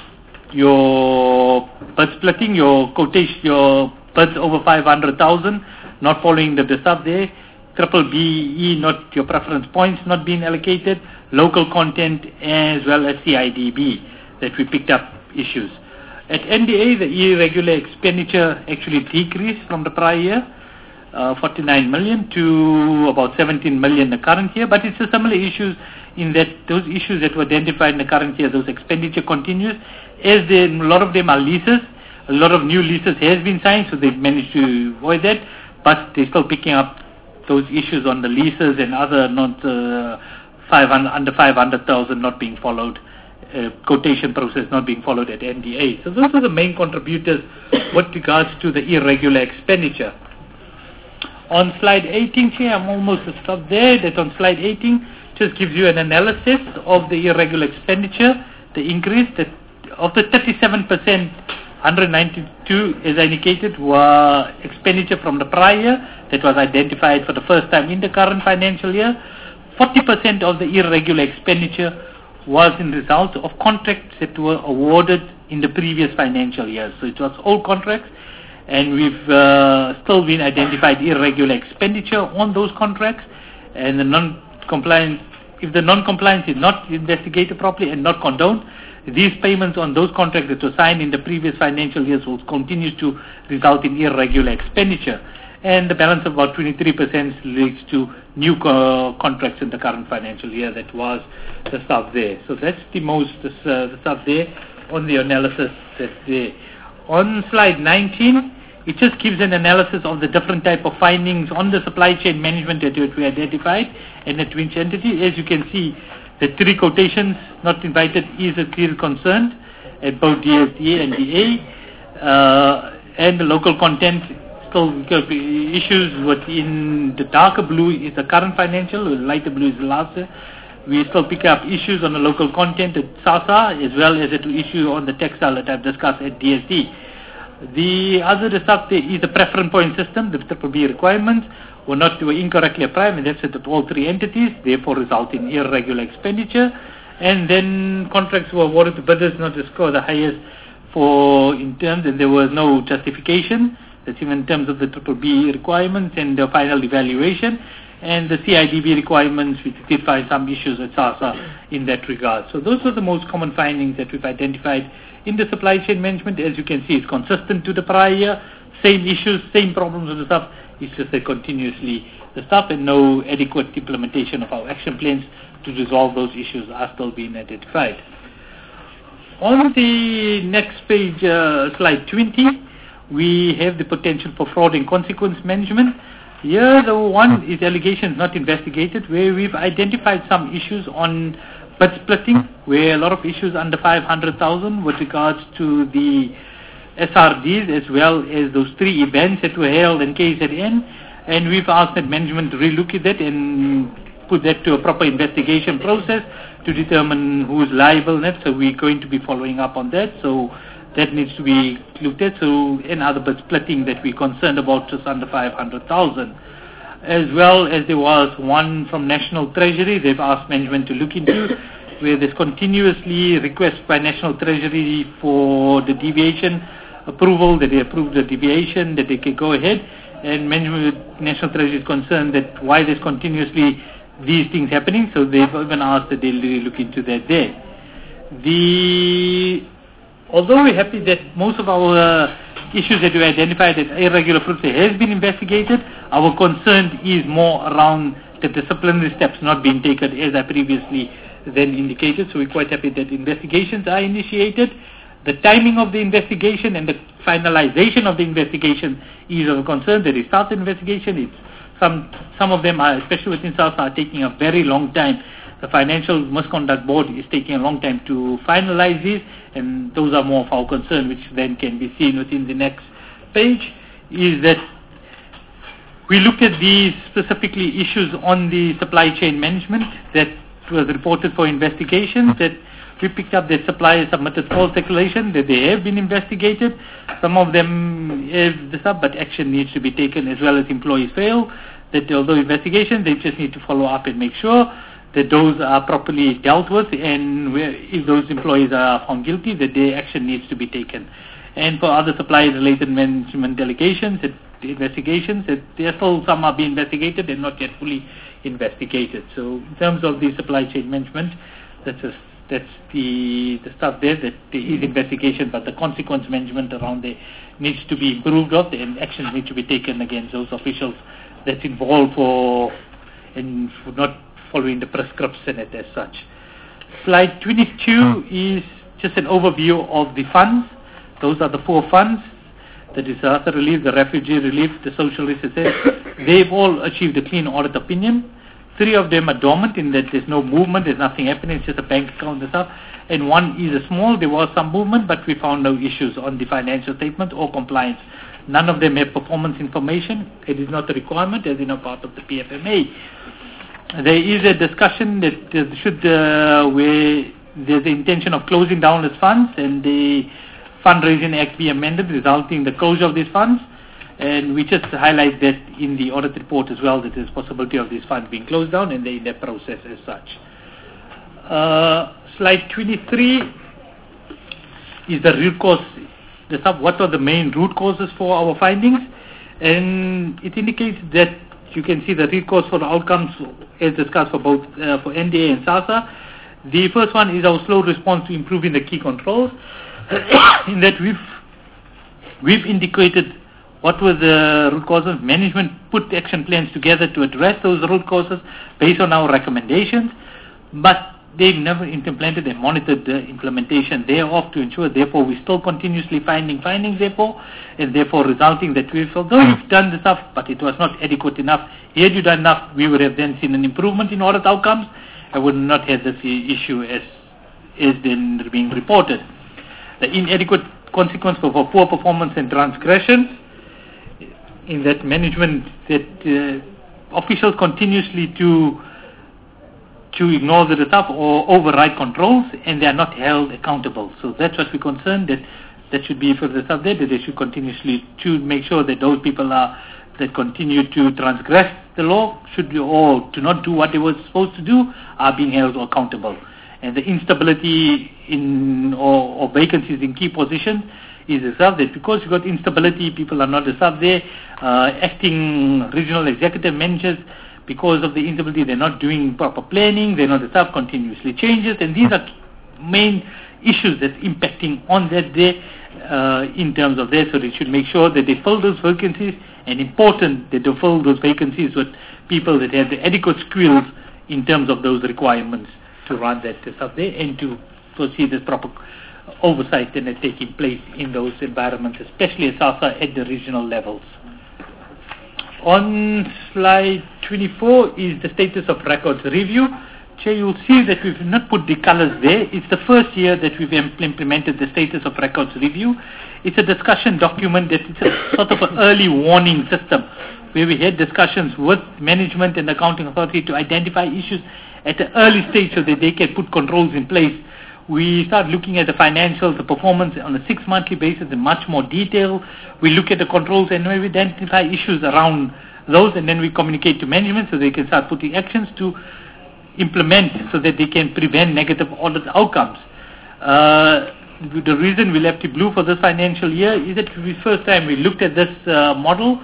your bird splitting, your quotation, your birds over five hundred thousand, not following the stuff there, triple B E, not your preference points not being allocated, local content, as well as C I D B that we picked up issues. At N D A, the irregular expenditure actually decreased from the prior year, uh, forty-nine million to about seventeen million the current year, but it's a similar issues in that those issues that were identified in the current year, those expenditure continues, as they, a lot of them are leases. A lot of new leases has been signed, so they've managed to avoid that, but they're still picking up those issues on the leases and other not uh, five hundred, under five hundred thousand not being followed, uh, quotation process not being followed at N D A. So those are the main contributors with regards to the irregular expenditure. On slide eighteen here, I'm almost stopped there. That on slide eighteen just gives you an analysis of the irregular expenditure, the increase that of the thirty-seven percent. one hundred ninety-two, as I indicated, were expenditure from the prior year that was identified for the first time in the current financial year. forty percent of the irregular expenditure was in result of contracts that were awarded in the previous financial year. So it was old contracts, and we've uh, still been identified irregular expenditure on those contracts, and the non-compliance, if the non-compliance is not investigated properly and not condoned, these payments on those contracts that were signed in the previous financial years will continue to result in irregular expenditure. And the balance of about twenty-three percent relates to new co- contracts in the current financial year that was the stuff there. So that's the most uh, the stuff there on the analysis that's there. On slide nineteen, it just gives an analysis of the different type of findings on the supply chain management that we identified and at which entity. As you can see, the three quotations not invited is a clear concern at both D S D A and D A, uh, and the local content still issues within the darker blue is the current financial, the lighter blue is the last year. We still pick up issues on the local content at SASSA as well as an issue on the textile that I've discussed at D S D. The other stuff there is the preference point system, the triple B requirements were not were incorrectly applied, and that's at all three entities, therefore result in irregular expenditure. And then contracts were awarded to bidders not to score the highest for in terms, and there was no justification. That's even in terms of the triple B requirements and the final evaluation. and the C I D B requirements, which did find some issues at SASSA in that regard. So those were the most common findings that we've identified in the supply chain management. As you can see, it's consistent to the prior year, same issues, same problems with the stuff. It's just that continuously the stuff and no adequate implementation of our action plans to resolve those issues are still being identified. On the next page, uh, slide twenty, we have the potential for fraud and consequence management. Here, the one is allegations not investigated, where we've identified some issues on bid splitting, where a lot of issues under five hundred thousand with regards to the S R Ds, as well as those three events that were held in K Z N, and we've asked that management to relook at that and put that to a proper investigation process to determine who is liable in it. So we're going to be following up on that. So that needs to be looked at. So in other bid splitting that we're concerned about just under five hundred thousand. As well as there was one from National Treasury they've asked management to look into, where there's continuously requests by National Treasury for the deviation approval, that they approve the deviation, that they can go ahead. And management, National Treasury is concerned that why there's continuously these things happening, so they've even asked that they'll really look into that there. The, although we're happy that most of our uh, issues that we identified as irregular fruits has been investigated, our concern is more around the disciplinary steps not being taken, as I previously then indicated. So we're quite happy that investigations are initiated. The timing of the investigation and the finalization of the investigation is of concern. That they start the investigation. It's some some of them are, especially within SASSA, are taking a very long time. The Financial Misconduct Board is taking a long time to finalize these, and those are more of our concern, which then can be seen within the next page, is that we looked at these specifically issues on the supply chain management that was reported for investigation, that we picked up that suppliers submitted false declaration, that they have been investigated. Some of them have the sub, but action needs to be taken, as well as employees fail, that although investigation, they just need to follow up and make sure that those are properly dealt with, and where, if those employees are found guilty, that their action needs to be taken. And for other supplier-related management allegations, that investigations, that there still some are being investigated and not yet fully investigated. So in terms of the supply chain management, that's a, that's the the stuff there, that there is investigation, but the consequence management around there needs to be improved of, and actions need to be taken against those officials that's involved for and for not following the prescription as such. Slide twenty-two is just an overview of the funds. Those are the four funds: the disaster relief, the refugee relief, the social research. They've all achieved a clean audit opinion. Three of them are dormant in that there's no movement, there's nothing happening, it's just a bank account and stuff. And one is a small, there was some movement, but we found no issues on the financial statement or compliance. None of them have performance information. It is not a requirement, as in a part of the P F M A. There is a discussion that uh, should, uh, where there's the intention of closing down these funds, and the Fundraising Act be amended, resulting in the closure of these funds. And we just highlight that in the audit report as well, that there's possibility of these funds being closed down, and they're in that process as such. Uh, slide twenty-three is the root cause, the sub, what are the main root causes for our findings, and it indicates that you can see the root cause for the outcomes as discussed for both uh, for N D A and SASSA. The first one is our slow response to improving the key controls, in that we've we've indicated what were the root causes. Management put action plans together to address those root causes based on our recommendations, but they've never implemented and monitored the implementation thereof to ensure, therefore, we're still continuously finding findings, therefore, and therefore resulting that we've, although we've done the stuff, but it was not adequate enough. Had you done enough, we would have then seen an improvement in audit outcomes. I would not have this issue as is then being reported. The inadequate consequence for poor performance and transgression, in that management, that uh, officials continuously to to ignore the stuff or override controls, and they are not held accountable. So that's what we're concerned, that that should be for the stuff there, that they should continuously to make sure that those people are that continue to transgress the law should or to not do what they were supposed to do are being held accountable. And the instability in or, or vacancies in key positions is the stuff that because you've got instability, people are not the stuff there. Uh, acting regional executive managers because of the instability. They're not doing proper planning, they're not the staff continuously changes, and these are main issues that's impacting on that day uh, in terms of that. So they should make sure that they fill those vacancies, and important that they fill those vacancies with people that have the adequate skills in terms of those requirements to run that stuff there and to foresee this proper oversight and taking place in those environments, especially at SASSA at the regional levels. On slide twenty-four is the status of records review. Chair, you'll see that we've not put the colors there. It's the first year that we've implemented the status of records review. It's a discussion document that it's a sort of an early warning system where we had discussions with management and accounting authority to identify issues at an early stage so that they can put controls in place. We start looking at the financials, the performance on a six-monthly basis in much more detail. We look at the controls and we identify issues around those, and then we communicate to management so they can start putting actions to implement so that they can prevent negative audit outcomes. Uh, the reason we left it blue for this financial year is that it was the first time we looked at this uh, model,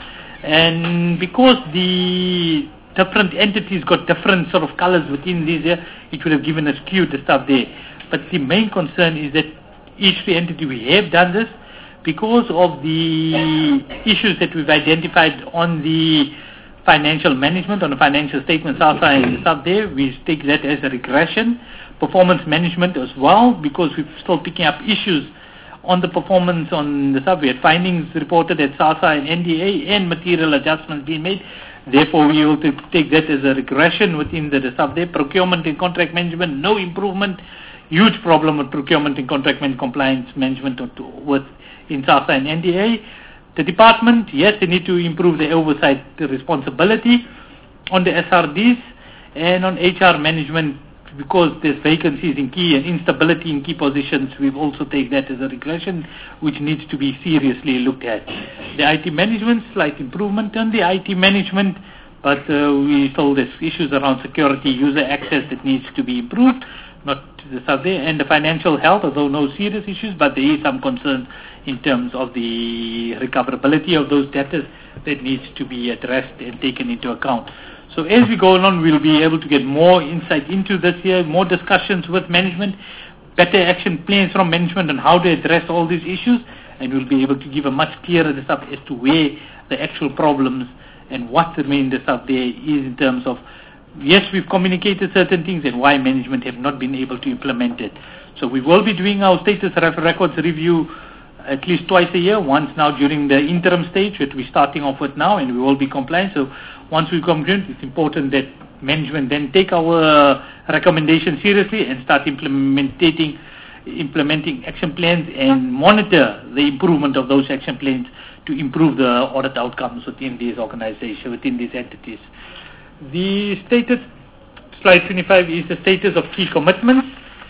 and because the different entities got different sort of colors within these, uh, it would have given a skew to stuff there. But the main concern is that each entity we have done this because of the issues that we've identified on the financial management, on the financial statements outside and stuff there. We take that as a regression. Performance management as well, because we're still picking up issues on the performance on the sub. We had findings reported at SASSA and N D A and material adjustments being made. Therefore, we will take that as a regression within the sub there. Procurement and contract management, no improvement. Huge problem with procurement and contract and compliance management with in SASSA and N D A. The department, yes, they need to improve the oversight the responsibility on the S R Ds and on H R management, because there's vacancies in key and instability in key positions. We've also taken that as a regression which needs to be seriously looked at. The I T management, slight improvement on the I T management, but uh, we still there's issues around security, user access that needs to be improved. Not the survey and the financial health, although no serious issues, but there is some concern in terms of the recoverability of those debtors that needs to be addressed and taken into account. So as we go along, we'll be able to get more insight into this year, more discussions with management, better action plans from management on how to address all these issues, and we'll be able to give a much clearer stuff as to where the actual problems and what the main stuff there is in terms of, yes, we've communicated certain things and why management have not been able to implement it. So we will be doing our status records review at least twice a year, once now during the interim stage, which we're starting off with now, and we will be compliant. So once we come in, it's important that management then take our recommendations seriously and start implementing implementing action plans and monitor the improvement of those action plans to improve the audit outcomes within these organizations, within these entities. The status, slide twenty-five, is the status of key commitments.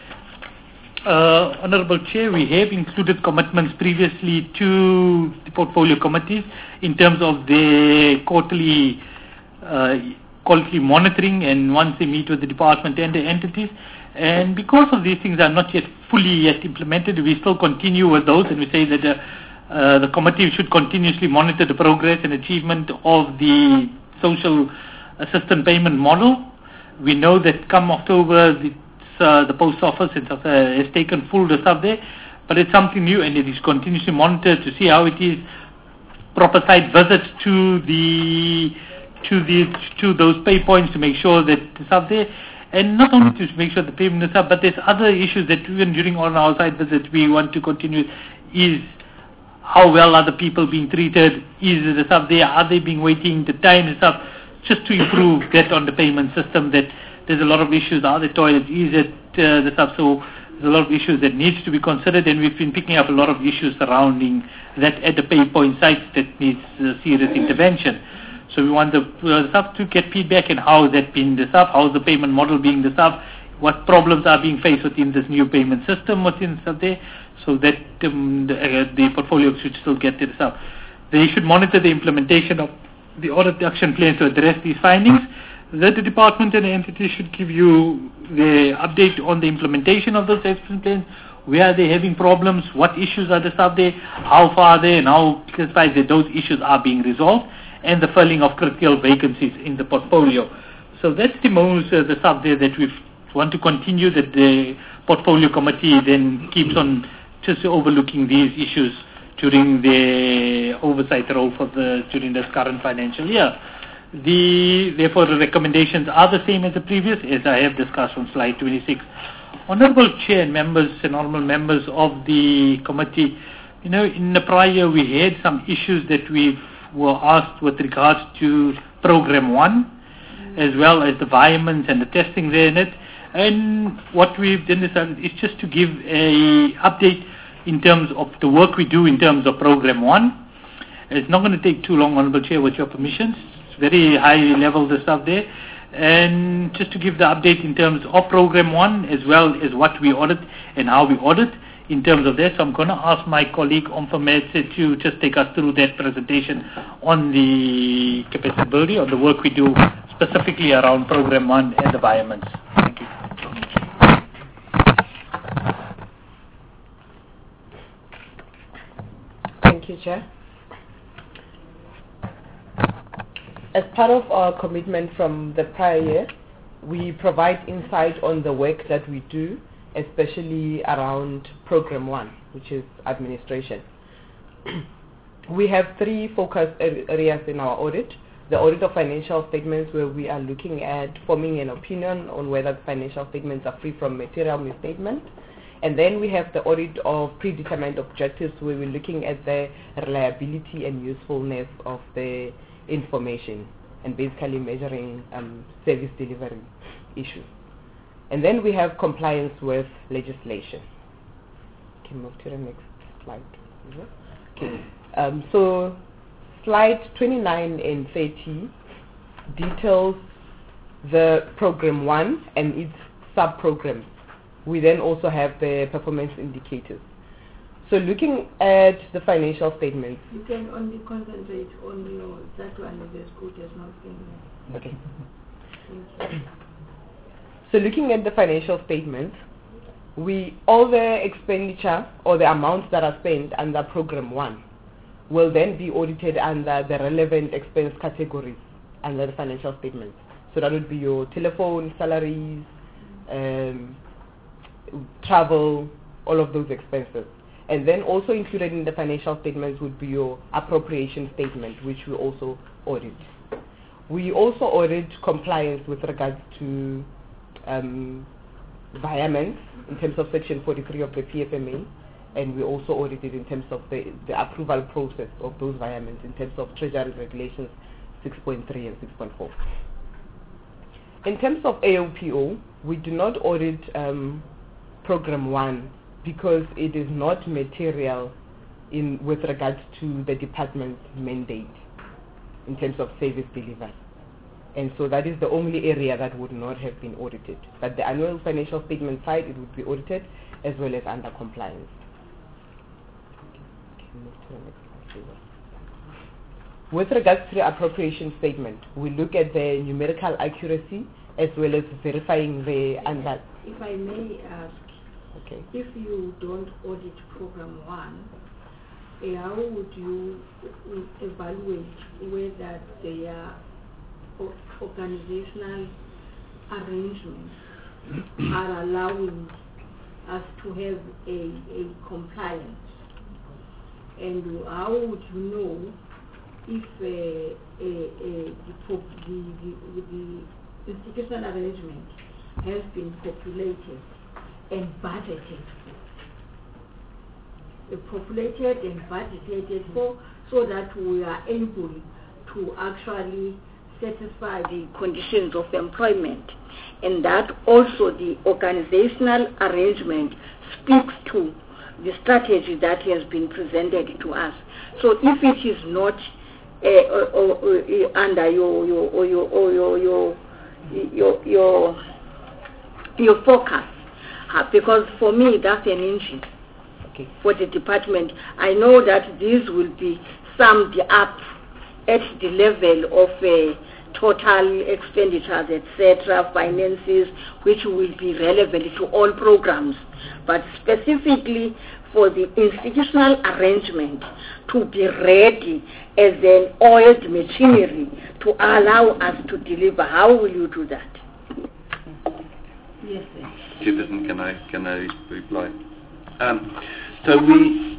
Uh, Honorable Chair, we have included commitments previously to the portfolio committees in terms of their quarterly uh, quarterly monitoring, and once they meet with the department and the entities. And because of these things are not yet fully yet implemented, we still continue with those, and we say that uh, uh, the committee should continuously monitor the progress and achievement of the social assistance payment model. We know that come October, the Uh, the post office has, uh, has taken full stuff there, but it's something new and it is continuously monitored to see how it is. Proper site visits to the to the to those pay points to make sure that the stuff there, and not only to make sure the payment is up, but there's other issues that even during all our site visits we want to continue. Is how well are the people being treated? Is the stuff there? Are they being waiting the time and stuff? Just to improve that on the payment system. That there's a lot of issues. Are the toilets? Is it uh, the stuff? So there's a lot of issues that needs to be considered, and we've been picking up a lot of issues surrounding that at the pay point sites that needs uh, serious intervention. So we want the uh, stuff to get feedback and how is that being the stuff, how is the payment model being the stuff, what problems are being faced within this new payment system within stuff there, so that um, the, uh, the portfolio should still get the stuff. They should monitor the implementation of the audit action plans to address these findings. That the department and the entity should give you the update on the implementation of those action plans. Where are they having problems? What issues are the stuff there? How far are they? And how satisfied that those issues are being resolved? and the filling of critical vacancies in the portfolio. So that's the most uh, the stuff there that we want to continue, that the portfolio committee then keeps on just overlooking these issues during the oversight role for the during this current financial year. The therefore the recommendations are the same as the previous, as I have discussed on slide twenty-six. Honourable Chair and members and honourable members of the committee, you know, in the prior year we had some issues that we were asked with regards to Programme one, as well as the environments and the testing there in it. And what we've done is, uh, is just to give a update in terms of the work we do in terms of Programme one. It's not going to take too long, Honourable Chair, with your permissions. It's very high level, the stuff there. And just to give the update in terms of Programme one, as well as what we audit and how we audit in terms of that. So I'm going to ask my colleague Omfamed to just take us through that presentation on the capacity building, on the work we do specifically around Programme one and the environments. Thank you. Thank you, Chair. As part of our commitment from the prior year, we provide insight on the work that we do, especially around Programme one, which is administration. We have three focus areas in our audit. The audit of financial statements, where we are looking at forming an opinion on whether the financial statements are free from material misstatement. And then we have the audit of predetermined objectives, where we're looking at the reliability and usefulness of the information and basically measuring um, service delivery issues. And then we have compliance with legislation. Can you move to the next slide? Okay. Um, so slide twenty-nine and thirty details the Programme one and its sub-programs. We then also have the performance indicators. So looking at the financial statements. You can only concentrate on your, that one is as good as nothing. Okay. So looking at the financial statements, we all the expenditure or the amounts that are spent under Programme one will then be audited under the relevant expense categories under the financial statements. So that would be your telephone, salaries, um, travel, all of those expenses. And then also included in the financial statements would be your appropriation statement, which we also audit. We also audit compliance with regards to um, environments in terms of Section forty-three of the P F M A, and we also audited in terms of the, the approval process of those environments in terms of Treasury Regulations six point three and six point four. In terms of A O P O, we do not audit um, Programme one because it is not material in with regards to the department's mandate in terms of service delivery. And so that is the only area that would not have been audited. But the annual financial statement side, it would be audited as well as under compliance. With regards to the appropriation statement, we look at the numerical accuracy as well as verifying the under. If I may ask, okay. If you don't audit Programme one, uh, how would you evaluate whether their organizational arrangements are allowing us to have a, a compliance? And how would you know if uh, a, a, the, the, the, the institutional arrangement has been populated and budgeted for? Populated and budgeted for, so that we are able to actually satisfy the conditions of employment, and that also the organizational arrangement speaks to the strategy that has been presented to us. So if it is not uh, uh, uh, uh, under your your or your or your your your your, your focus, uh, because for me that's an engine okay. for the department. I know that these will be summed up at the level of uh, total expenditures, et cetera, finances, which will be relevant to all programs. But specifically for the institutional arrangement to be ready as an oiled machinery to allow us to deliver. How will you do that? Yes, sir. Chairperson, can I, can I reply? Um, so we...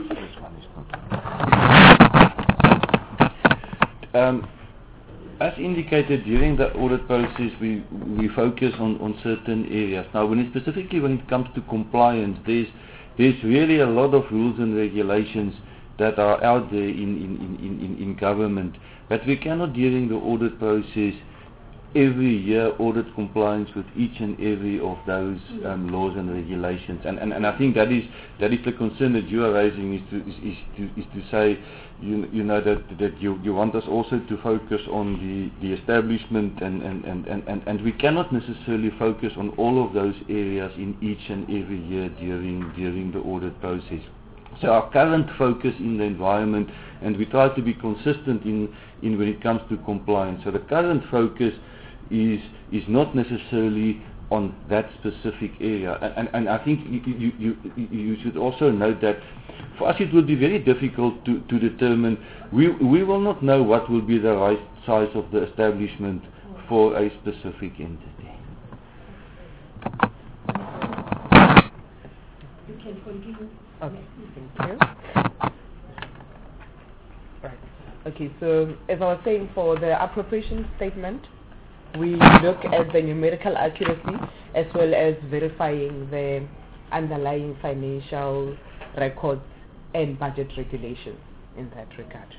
Um, as indicated during the audit process, we, we focus on, on certain areas. Now, when it specifically when it comes to compliance, there's, there's really a lot of rules and regulations that are out there in, in, in, in, in government, but we cannot during the audit process every year audit compliance with each and every of those um, laws and regulations. And, and, and I think that is that is the concern that you are raising, is to is, is to is to say you you know that that you, you want us also to focus on the, the establishment and, and, and, and, and, and we cannot necessarily focus on all of those areas in each and every year during during the audit process. So our current focus in the environment, and we try to be consistent in, in when it comes to compliance. So the current focus is is not necessarily on that specific area, and, and, and I think you, you, you, you should also note that for us it would be very difficult to, to determine. We, we will not know what will be the right size of the establishment for a specific entity. You can continue. Okay, thank you. Right. Okay, so as I was saying, for the appropriation statement, we look at the numerical accuracy as well as verifying the underlying financial records and budget regulations in that regard.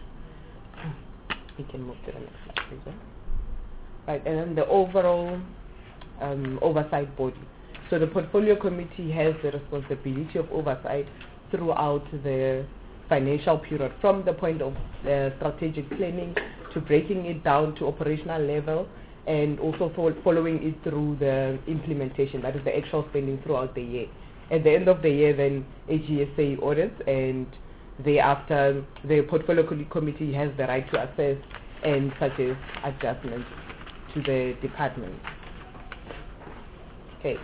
We can move to the next slide, please. Right, and then the overall um, oversight body. So the portfolio committee has the responsibility of oversight throughout the financial period, from the point of uh, strategic planning to breaking it down to operational level, and also fo- following it through the implementation, that is the actual spending throughout the year. At the end of the year, then A G S A audits, and thereafter the portfolio co- committee has the right to assess and suggest adjustments to the department. Okay.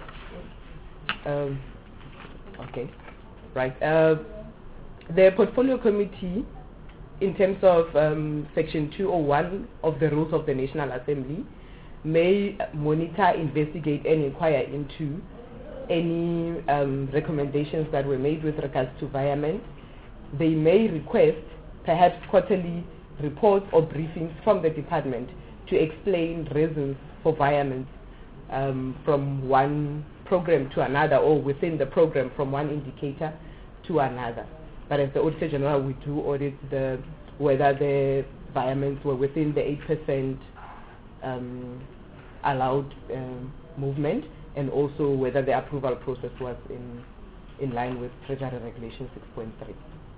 Um, okay. Right. Uh, the portfolio committee, in terms of um, section two oh one of the rules of the National Assembly, may monitor, investigate and inquire into any um, recommendations that were made with regards to environment. They may request perhaps quarterly reports or briefings from the department to explain reasons for environment um, from one program to another, or within the program from one indicator to another. But as the Auditor General, we do audit the whether the environments were within the eight percent um, allowed um, movement, and also whether the approval process was in in line with Treasury Regulation six point three.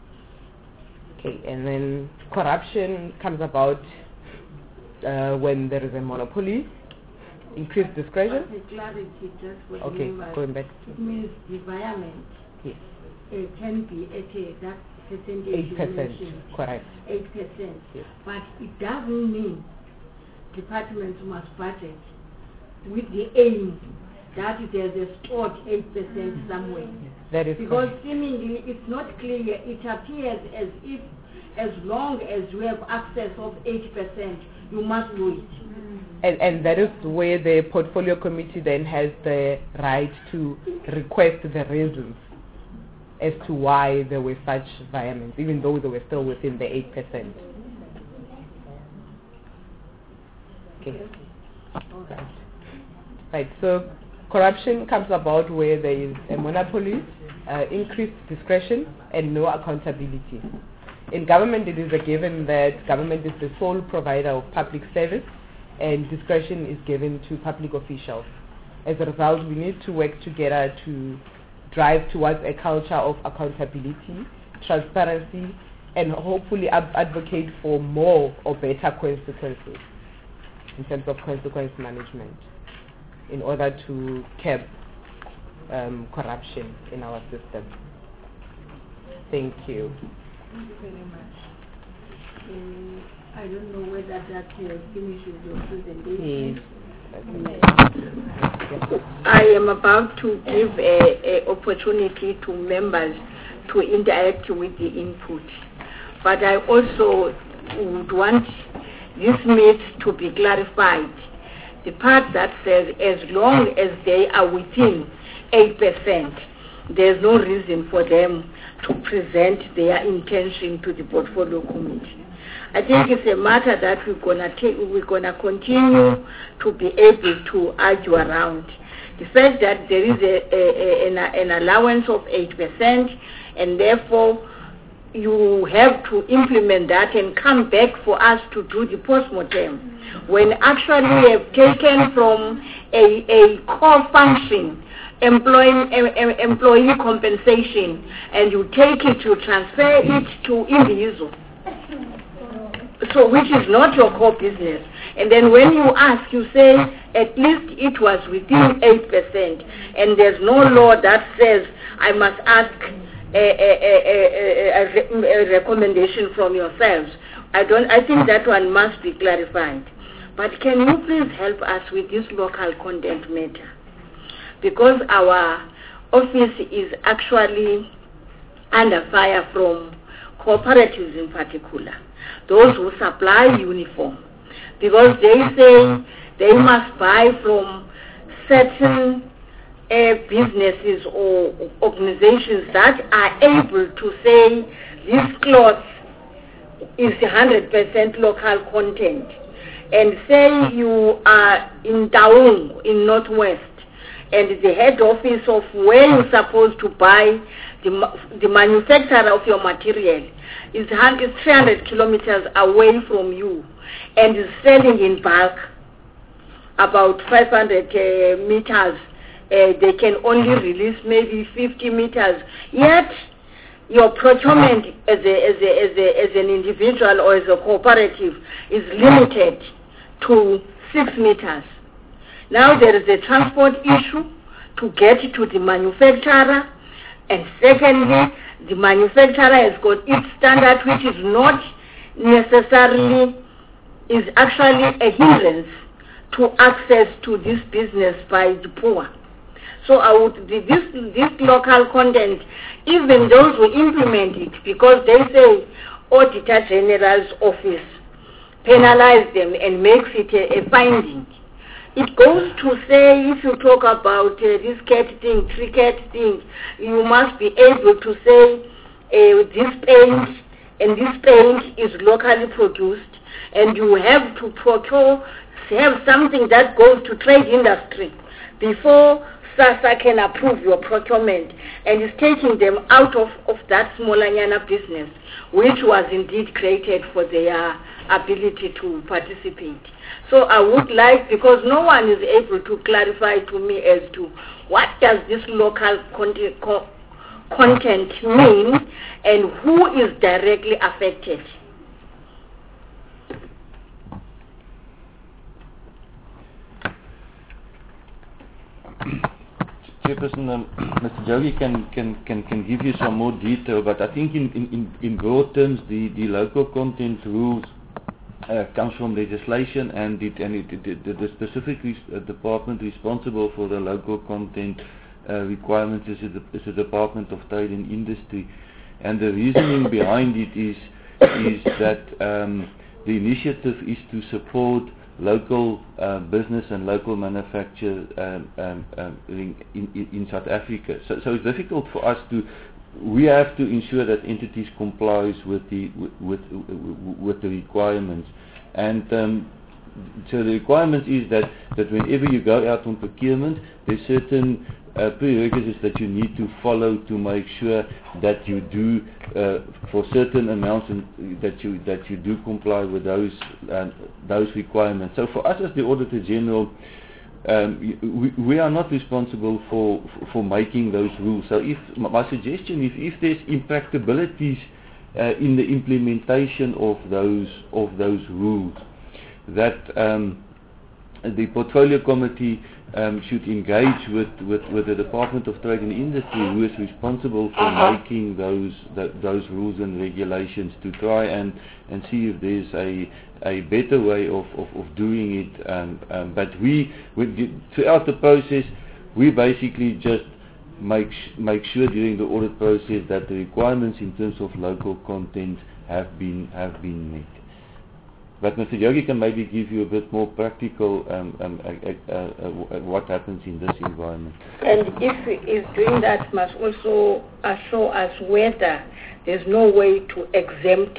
Okay, and then corruption comes about uh, when there is a monopoly, increased discretion. For clarity, just for the Okay, members, going back. it means the environment Yes, uh, can be at a, that percentage eight you percent, mentioned, correct. eight percent. Yes. But it doesn't mean departments must budget with the aim that there's a stored eight percent somewhere. That is Because correct. seemingly it's not clear. It appears as if as long as you have access of eight percent, you must do it. And, and that is where the portfolio committee then has the right to request the reasons as to why there were such environments, even though they were still within the eight percent. Okay. Right. Right. So corruption comes about where there is a monopoly, uh, increased discretion, and no accountability. In government, it is a given that government is the sole provider of public service, and discretion is given to public officials. As a result, we need to work together to drive towards a culture of accountability, transparency, and hopefully ab- advocate for more or better consequences in terms of consequence management in order to curb um, corruption in our system. Thank you. Thank you very much. Uh, I don't know whether that uh, finishes your presentation. Yes. I am about to give a, a opportunity to members to interact with the input. But I also would want this myth to be clarified. The part that says as long as they are within eight percent, there's no reason for them to present their intention to the portfolio committee. I think it's a matter that we're gonna take, we're gonna continue to be able to argue around. The fact that there is a, a, a, an, an allowance of eight percent, and therefore you have to implement that and come back for us to do the post-mortem, when actually we have taken from a, a core function, employee, em, employee compensation, and you take it to transfer it to individual. So which is not your core business. And then when you ask, you say at least it was within eight percent, and there's no law that says I must ask a, a, a, a, a recommendation from yourselves. I don't. I think that one must be clarified. But can you please help us with this local content matter? Because our office is actually under fire from cooperatives in particular, those who supply uniform, because they say they must buy from certain uh, businesses or organizations that are able to say this cloth is one hundred percent local content. And say you are in Taung, in Northwest, and the head office of where you're supposed to buy the, the manufacturer of your material is three hundred kilometers away from you and is selling in bulk about five hundred uh, meters. Uh, they can only release maybe fifty meters. Yet your procurement as, a, as, a, as, a, as an individual or as a cooperative is limited to six meters. Now there is a transport issue to get to the manufacturer, and secondly, the manufacturer has got its standard, which is not necessarily, is actually a hindrance to access to this business by the poor. So I would, this, this local content, even those who implement it, because they say Auditor General's office penalize them and makes it a, a finding. It goes to say, if you talk about uh, this cat thing, cricket thing, you must be able to say uh, this paint and this paint is locally produced, and you have to procure, have something that goes to trade industry before SASSA can approve your procurement, and is taking them out of, of that smallanyana business, which was indeed created for their ability to participate. So I would like, because no one is able to clarify to me as to what does this local content, co- content mean and who is directly affected. Chairperson, um, Mister Jogee can, can, can, can give you some more detail, but I think in, in, in broad terms the, the local content rules uh, comes from legislation, and, it, and it, it, the, the specific res- uh, department responsible for the local content uh, requirements is the, is the Department of Trade and Industry. And the reasoning behind it is, is that um, the initiative is to support local uh, business and local manufacture um, um, um, in, in, in South Africa. So, so it's difficult for us to, we have to ensure that entities complies with the with with, with the requirements, and um, so the requirement is that, that whenever you go out on procurement, there's certain uh, prerequisites that you need to follow to make sure that you do uh, for certain amounts and that you that you do comply with those uh, those requirements. So for us as the Auditor General, um, we, we are not responsible for for making those rules. So if my suggestion, if if there's impracticabilities uh, in the implementation of those of those rules, that um, the portfolio committee um, should engage with, with, with the Department of Trade and Industry, who is responsible for uh-huh. making those th- those rules and regulations, to try and, and see if there's a a better way of, of, of doing it. Um, um, but we, we, throughout the process, we basically just make sh- make sure during the audit process that the requirements in terms of local content have been have been met. But Mister Yogi can maybe give you a bit more practical um, um, uh, uh, uh, what happens in this environment. And if he is doing that, must also assure us whether there's no way to exempt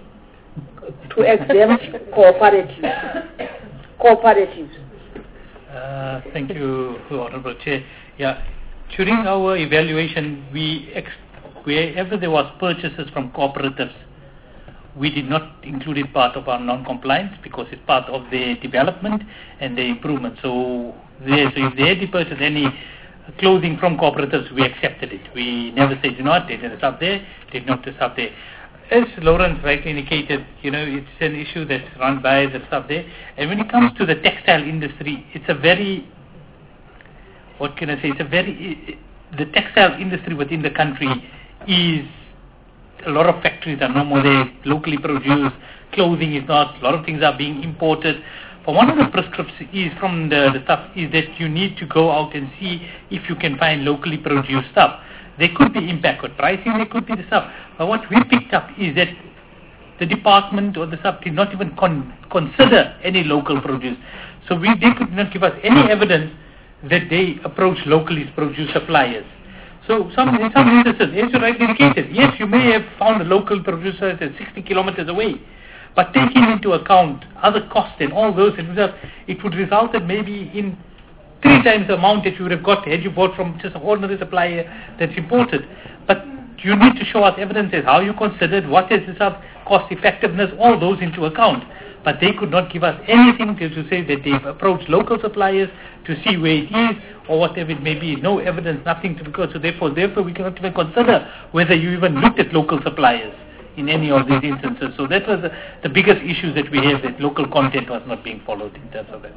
to exempt cooperatives. Cooperatives. Uh, thank you, Honorable Chair. Yeah, during our evaluation, we ex- wherever there was purchases from cooperatives, we did not include it part of our non-compliance because it's part of their development and their improvement. So, there, so if they had purchased any clothing from cooperatives, we accepted it. We never said, do not, did it up there, did not this up there. As Lawrence rightly indicated, you know, it's an issue that's run by the stuff there. And when it comes to the textile industry, it's a very, what can I say, it's a very, the textile industry within the country is, a lot of factories are no more there, locally produced, clothing is not, a lot of things are being imported. But one of the prescriptions is from the, the stuff is that you need to go out and see if you can find locally produced stuff. There could be impact on pricing, there could be the stuff. But what we picked up is that the department or the sub did not even con- consider any local produce. So we, they could not give us any evidence that they approach locally produced suppliers. So some, in some instances, as you rightly indicated, yes, you may have found a local producer that's sixty kilometers away, but taking into account other costs and all those, it would result in maybe in three times the amount that you would have got had you bought from just an ordinary supplier that's imported. But you need to show us evidence as how you considered, what is the sub cost effectiveness, all those into account. But they could not give us anything to, to say that they've approached local suppliers to see where it is or whatever it may be. No evidence, nothing to because so therefore therefore we cannot even consider whether you even looked at local suppliers in any of these instances. So that was the, the biggest issue that we have, that local content was not being followed in terms of that.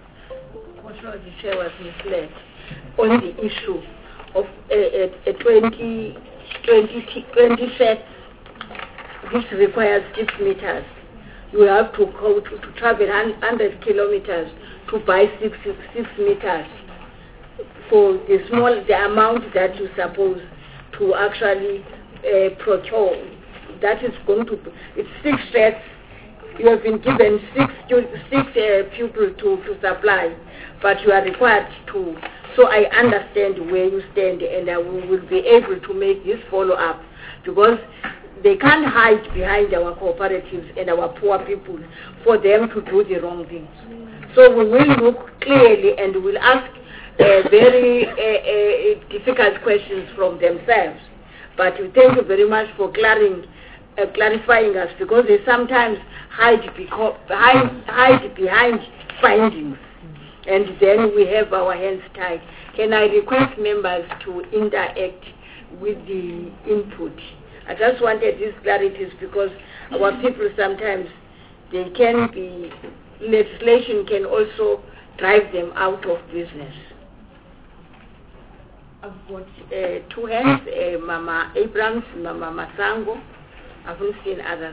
The chair was misled on the issue of a, a, a twenty, twenty, twenty sets which requires six meters. You have to go to, to travel one hundred kilometers to buy six, six meters for the small, the amount that you suppose to actually uh, procure. That is going to be, it's six sets. You have been given six, six uh, people to, to supply, but you are required to. So I understand where you stand, and I will, will be able to make this follow-up, because they can't hide behind our cooperatives and our poor people for them to do the wrong things. So we will look clearly and we'll ask uh, very uh, uh, difficult questions from themselves. But we thank you very much for clarifying, uh, clarifying us, because they sometimes hide, beco- hide, hide behind findings, and then we have our hands tied. Can I request members to interact with the input? I just wanted these clarities because our people sometimes, they can be, legislation can also drive them out of business. I've got uh, two hands, uh, Mama Abrams, Mama Masango. I haven't seen others.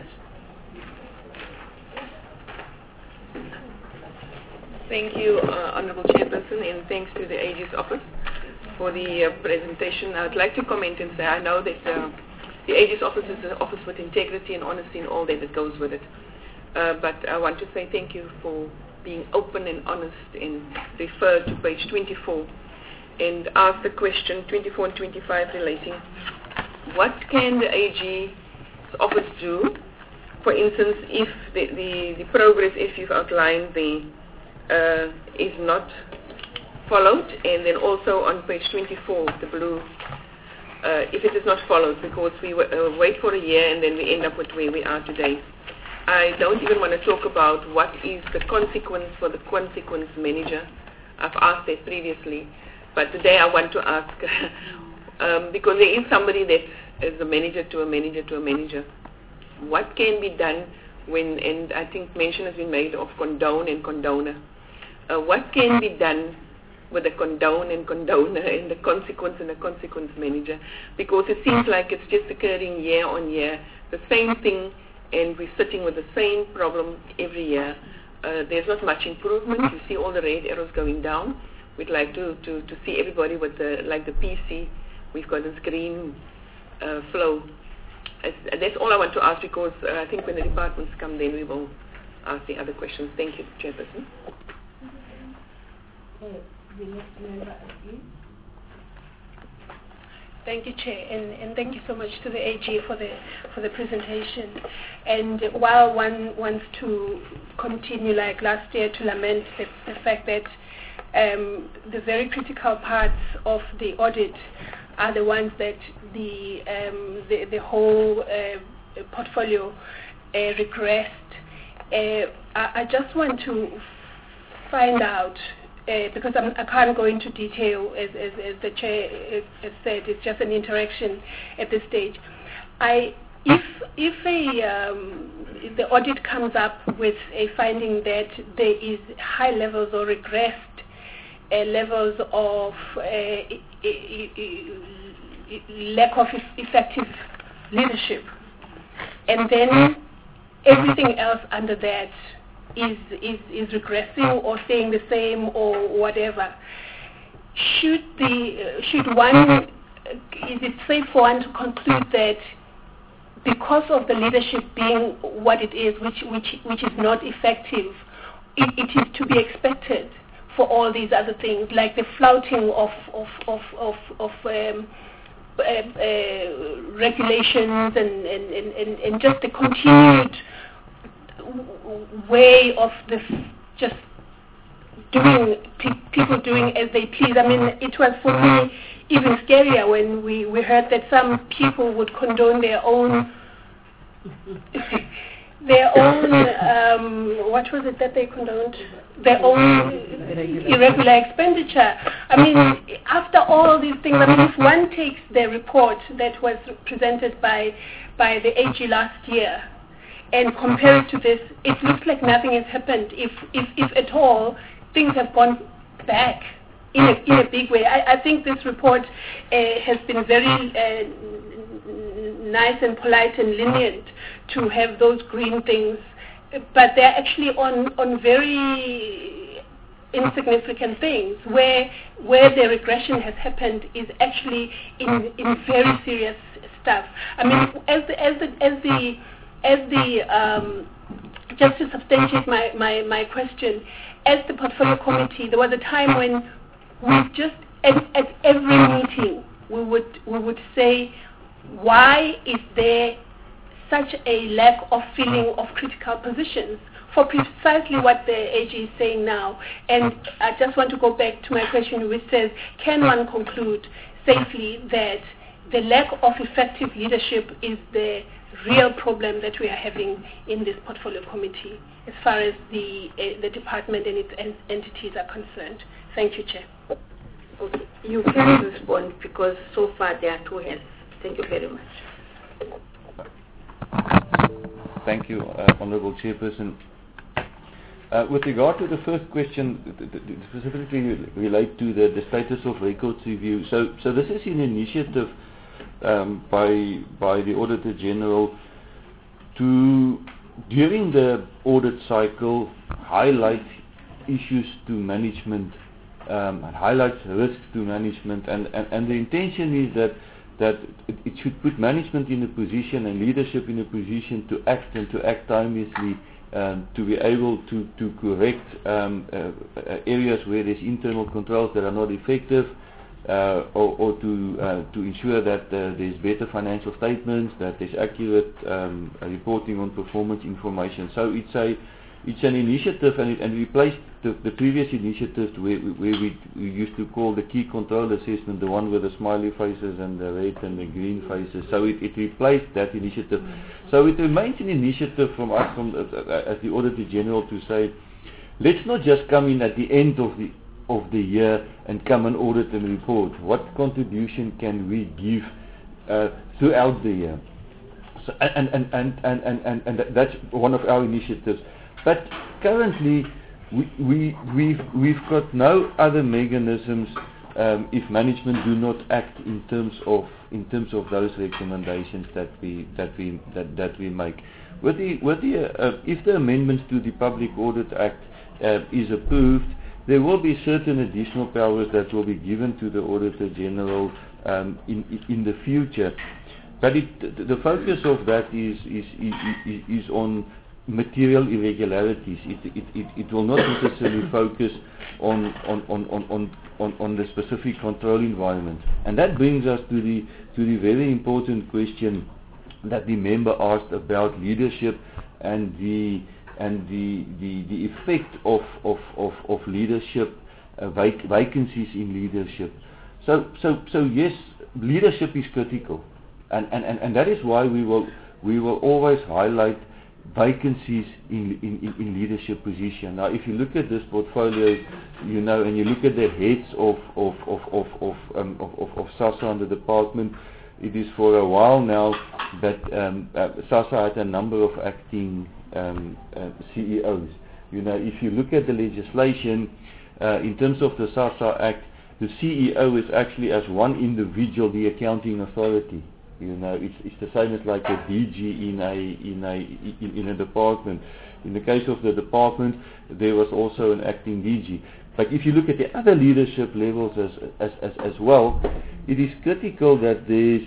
Thank you, uh, Honourable Chairperson, and thanks to the A G's office for the uh, presentation. I'd like to comment and say I know that uh, the A G's office is an office with integrity and honesty and all that that goes with it. Uh, but I want to say thank you for being open and honest and refer to page twenty-four and ask the question twenty-four and twenty-five relating what can the A G's office do, for instance, if the, the, the progress, if you've outlined the uh, is not followed, and then also on page twenty-four, the blue, uh, if it is not followed, because we w- uh, wait for a year and then we end up with where we are today. I don't even want to talk about what is the consequence for the consequence manager. I've asked that previously, but today I want to ask, um, because there is somebody that is a manager to a manager to a manager. What can be done when, and I think mention has been made of condone and condoner. Uh, what can be done with the condone and condoner and the consequence and the consequence manager? Because it seems like it's just occurring year on year, the same thing, and we're sitting with the same problem every year. Uh, there's not much improvement. You see all the red arrows going down. we'd like to, to, to see everybody with the, like the P C, we've got this green uh, flow. As, that's all I want to ask, because uh, I think when the departments come, then we will ask the other questions. Thank you, Chairperson. Thank you, Chair, and, and thank you so much to the A G for the for the presentation. And while one wants to continue, like last year, to lament the, the fact that um, the very critical parts of the audit are the ones that the um, the, the whole uh, portfolio uh, regressed, uh, I, I just want to find out. Uh, because I'm, I can't go into detail, as, as, as the chair has said, it's just an interaction at this stage. I, if if a, um, if the audit comes up with a finding that there is high levels or regressed uh, levels of uh, I, I, I, lack of effective leadership, and then everything else under that Is, is is regressing or staying the same or whatever, should the uh, should one is it safe for one to conclude that because of the leadership being what it is, which which which is not effective, it, it is to be expected for all these other things, like the flouting of of of of, of um, uh, uh, regulations and and, and, and and just the continued way of this, just doing pe- people doing as they please. I mean, it was for me even scarier when we, we heard that some people would condone their own their own um, what was it that they condoned? Their own irregular expenditure. I mean, after all these things, I mean, if one takes the report that was presented by by the A G last year and compare it to this, it looks like nothing has happened. If, if, if at all, things have gone back in a, in a big way. I, I think this report uh, has been very uh, nice and polite and lenient to have those green things, but they're actually on, on very insignificant things. Where where the regression has happened is actually in, in very serious stuff. I mean, as the, as the, as the As the, um, just to substantiate my, my, my question, as the portfolio committee, there was a time when we just, at, at every meeting, we would, we would say, why is there such a lack of filling of critical positions, for precisely what the A G is saying now. And I just want to go back to my question, which says, can one conclude safely that the lack of effective leadership is the real problem that we are having in this portfolio committee as far as the uh, the department and its en- entities are concerned? Thank you, Chair. Okay. You can respond because so far there are two hands. Thank you very much. Thank you, uh, Honourable Chairperson. Uh, with regard to the first question, th- th- th- specifically relate to the, the status of records review. So, so this is an initiative um, by by the Auditor General to, during the audit cycle, highlight issues to management, um, and highlight risks to management, and, and, and the intention is that that it, it should put management in a position and leadership in a position to act and to act timelessly, um, to be able to, to correct um, uh, uh, areas where there's internal controls that are not effective, uh, or, or to uh, to ensure that uh, there's better financial statements, that there's accurate um, reporting on performance information. So it's a it's an initiative, and it and replaced the, the previous initiatives where, where we, we used to call the key control assessment, the one with the smiley faces and the red and the green faces. So it, it replaced that initiative. So it remains an initiative from us, from uh, as the Auditor General, to say, let's not just come in at the end of the of the year and come and audit and report. What contribution can we give uh, throughout the year? So, and, and, and, and, and, and, and that's one of our initiatives. But currently, we, we, we've, we've got no other mechanisms um, if management do not act in terms of in terms of those recommendations that we that we that, that we make. With the with the uh, uh, if the amendments to the Public Audit Act uh, is approved, there will be certain additional powers that will be given to the Auditor General um, in, in the future. But it, the focus of that is, is, is, is on material irregularities. It, it, it, it will not necessarily focus on, on, on, on, on, on the specific control environment. And that brings us to the, to the very important question that the member asked about leadership and the, and the, the, the effect of, of, of, of leadership, uh, vac vacancies in leadership. So, so, so yes, leadership is critical. And, and, and, and that is why we will, we will always highlight vacancies in, in, in leadership position. Now, if you look at this portfolio, you know, and you look at the heads of, of, of, of, of, um, of, of, of SASSA and the department, it is for a while now that um, uh, SASSA had a number of acting um, uh, C E Os. You know, if you look at the legislation, uh, in terms of the SASSA Act, the C E O is actually as one individual the accounting authority. You know, it's, it's the same as like a D G in a in a in, in a department. In the case of the department, there was also an acting D G. But if you look at the other leadership levels as as as, as well, it is critical that there's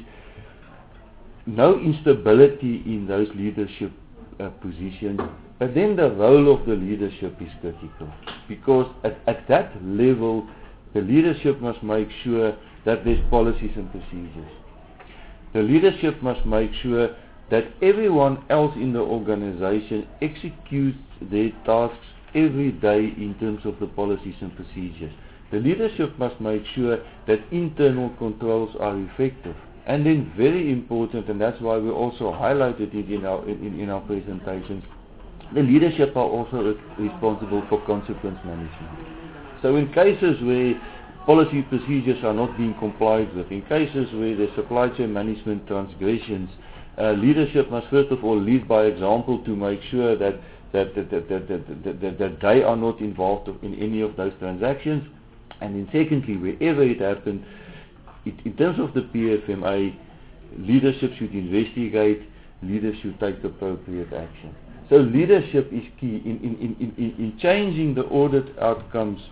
no instability in those leadership uh, positions. But then the role of the leadership is critical, because at, at that level, the leadership must make sure that there's policies and procedures. The leadership must make sure that everyone else in the organization executes their tasks every day in terms of the policies and procedures. The leadership must make sure that internal controls are effective. And then very important, and that's why we also highlighted it in our, in, in our presentations, the leadership are also responsible for consequence management. So in cases where policy procedures are not being complied with, in cases where there are supply chain management transgressions, uh, leadership must first of all lead by example to make sure that that that, that, that, that, that, that they are not involved in any of those transactions. And then secondly, wherever it happens, it, in terms of the P F M A, leadership should investigate, leaders should take appropriate action. So leadership is key in, in, in, in, in changing the audit outcomes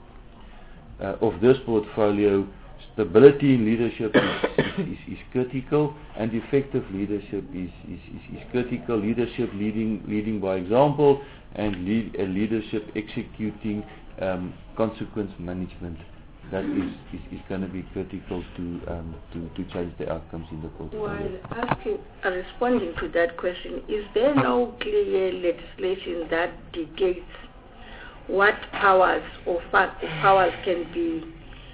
Uh, of this portfolio. Stability in leadership is, is, is critical, and effective leadership is, is, is, is critical. Leadership leading leading by example, and lead, uh, leadership executing um, consequence management. That is, is, is going to be critical to, um, to to change the outcomes in the portfolio. While asking, uh, responding to that question, is there no clear legislation that dictates what powers or powers can be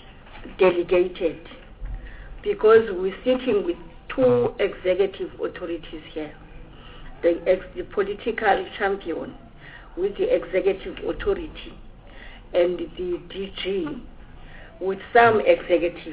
delegated? Because we're sitting with two executive authorities here, the, ex the political champion with the executive authority and the D G with some executive.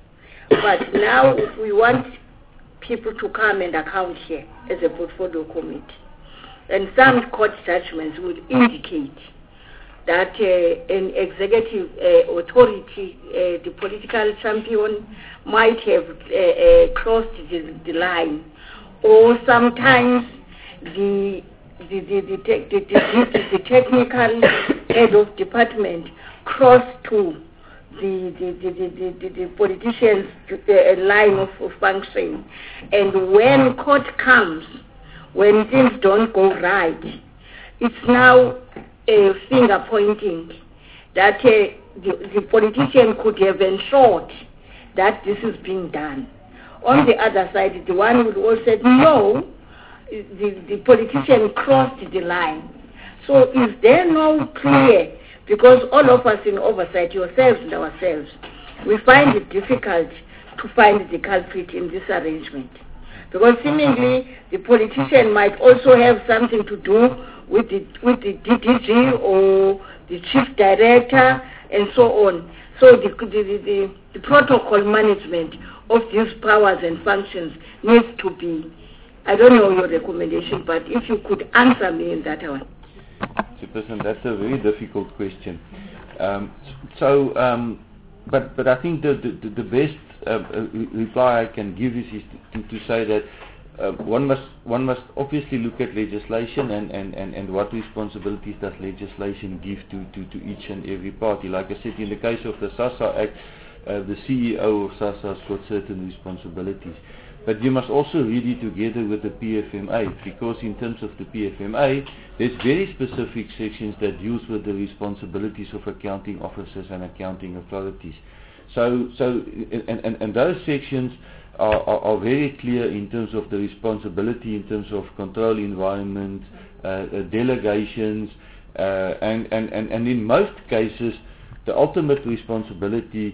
But now if we want people to come and account here as a portfolio committee, and some court judgments would indicate that uh, an executive uh, authority, uh, the political champion, might have uh, uh, crossed the, the line, or sometimes the the the, the, te the, the, the technical head of department crossed to the the the, the, the, the politician's uh, line of, of function, and when court comes, when things don't go right, it's now a finger pointing that uh, the, the politician could have ensured that this is being done. On the other side, the one would also say, no, the, the politician crossed the line. So is there no clear, because all of us in oversight, yourselves and ourselves, we find it difficult to find the culprit in this arrangement. Because seemingly the politician might also have something to do with the with the D D G or the chief director and so on. So the the, the the protocol management of these powers and functions needs to be, I don't know your recommendation, but if you could answer me in that one. Chairperson, that's a very difficult question. Um, so, um, but but I think the the, the best uh, reply I can give is, is to, to say that uh, one must one must obviously look at legislation and, and, and, and what responsibilities does legislation give to, to, to each and every party. Like I said, in the case of the SASSA Act, uh, the C E O of SASSA has got certain responsibilities. But you must also read it together with the P F M A, because in terms of the P F M A, there's very specific sections that deals with the responsibilities of accounting officers and accounting authorities. So, so and, and, and those sections are, are, are very clear in terms of the responsibility, in terms of control environment, uh, uh, delegations, uh, and, and, and, and in most cases, the ultimate responsibility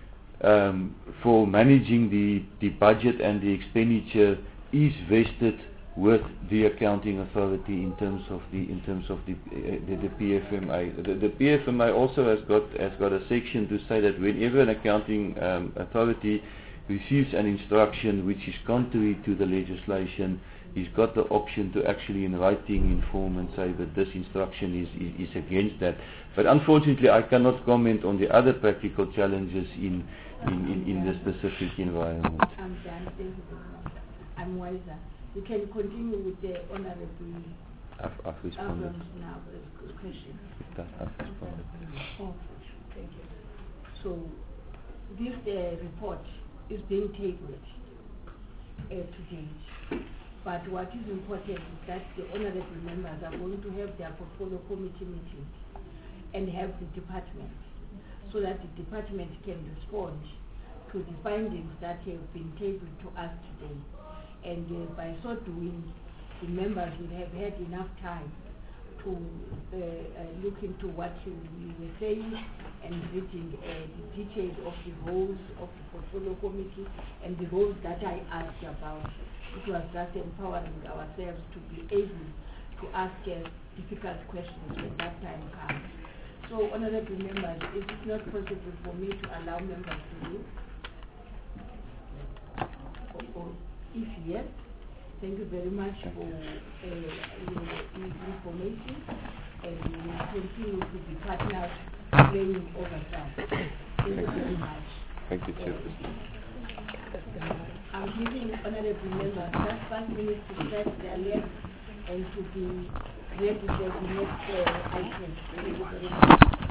Um, for managing the, the budget and the expenditure is vested with the accounting authority in terms of the in terms of the uh, the, the P F M A. The, the P F M A also has got has got a section to say that whenever an accounting um, authority receives an instruction which is contrary to the legislation, he's got the option to actually in writing inform and say that this instruction is, is, is against that. But unfortunately I cannot comment on the other practical challenges in in, in, in the specific environment. I'm done. Thank you very much. I'm wiser. You can continue with the honorable I've, I've responded. now question. That I've responded. Oh, thank you. So this uh, report is being tabled uh, today. But what is important is that the honorable members are going to have their portfolio committee meetings and have the department, so that the department can respond to the findings that have been tabled to us today. And uh, by so doing, the members will have had enough time to uh, uh, look into what you, you were saying and reading uh, the details of the roles of the portfolio committee and the roles that I asked about. It was just empowering ourselves to be able to ask uh, difficult questions when that time comes. So, honorable members, is it not possible for me to allow members to leave? Or, or if yes, thank you very much for uh, your information, and we will continue to be partners playing oversight. Thank you very much. Thank you, Chairperson. I'm giving honorable members just five minutes to stretch their legs and to be ready for the next uh, item. Thank you very much.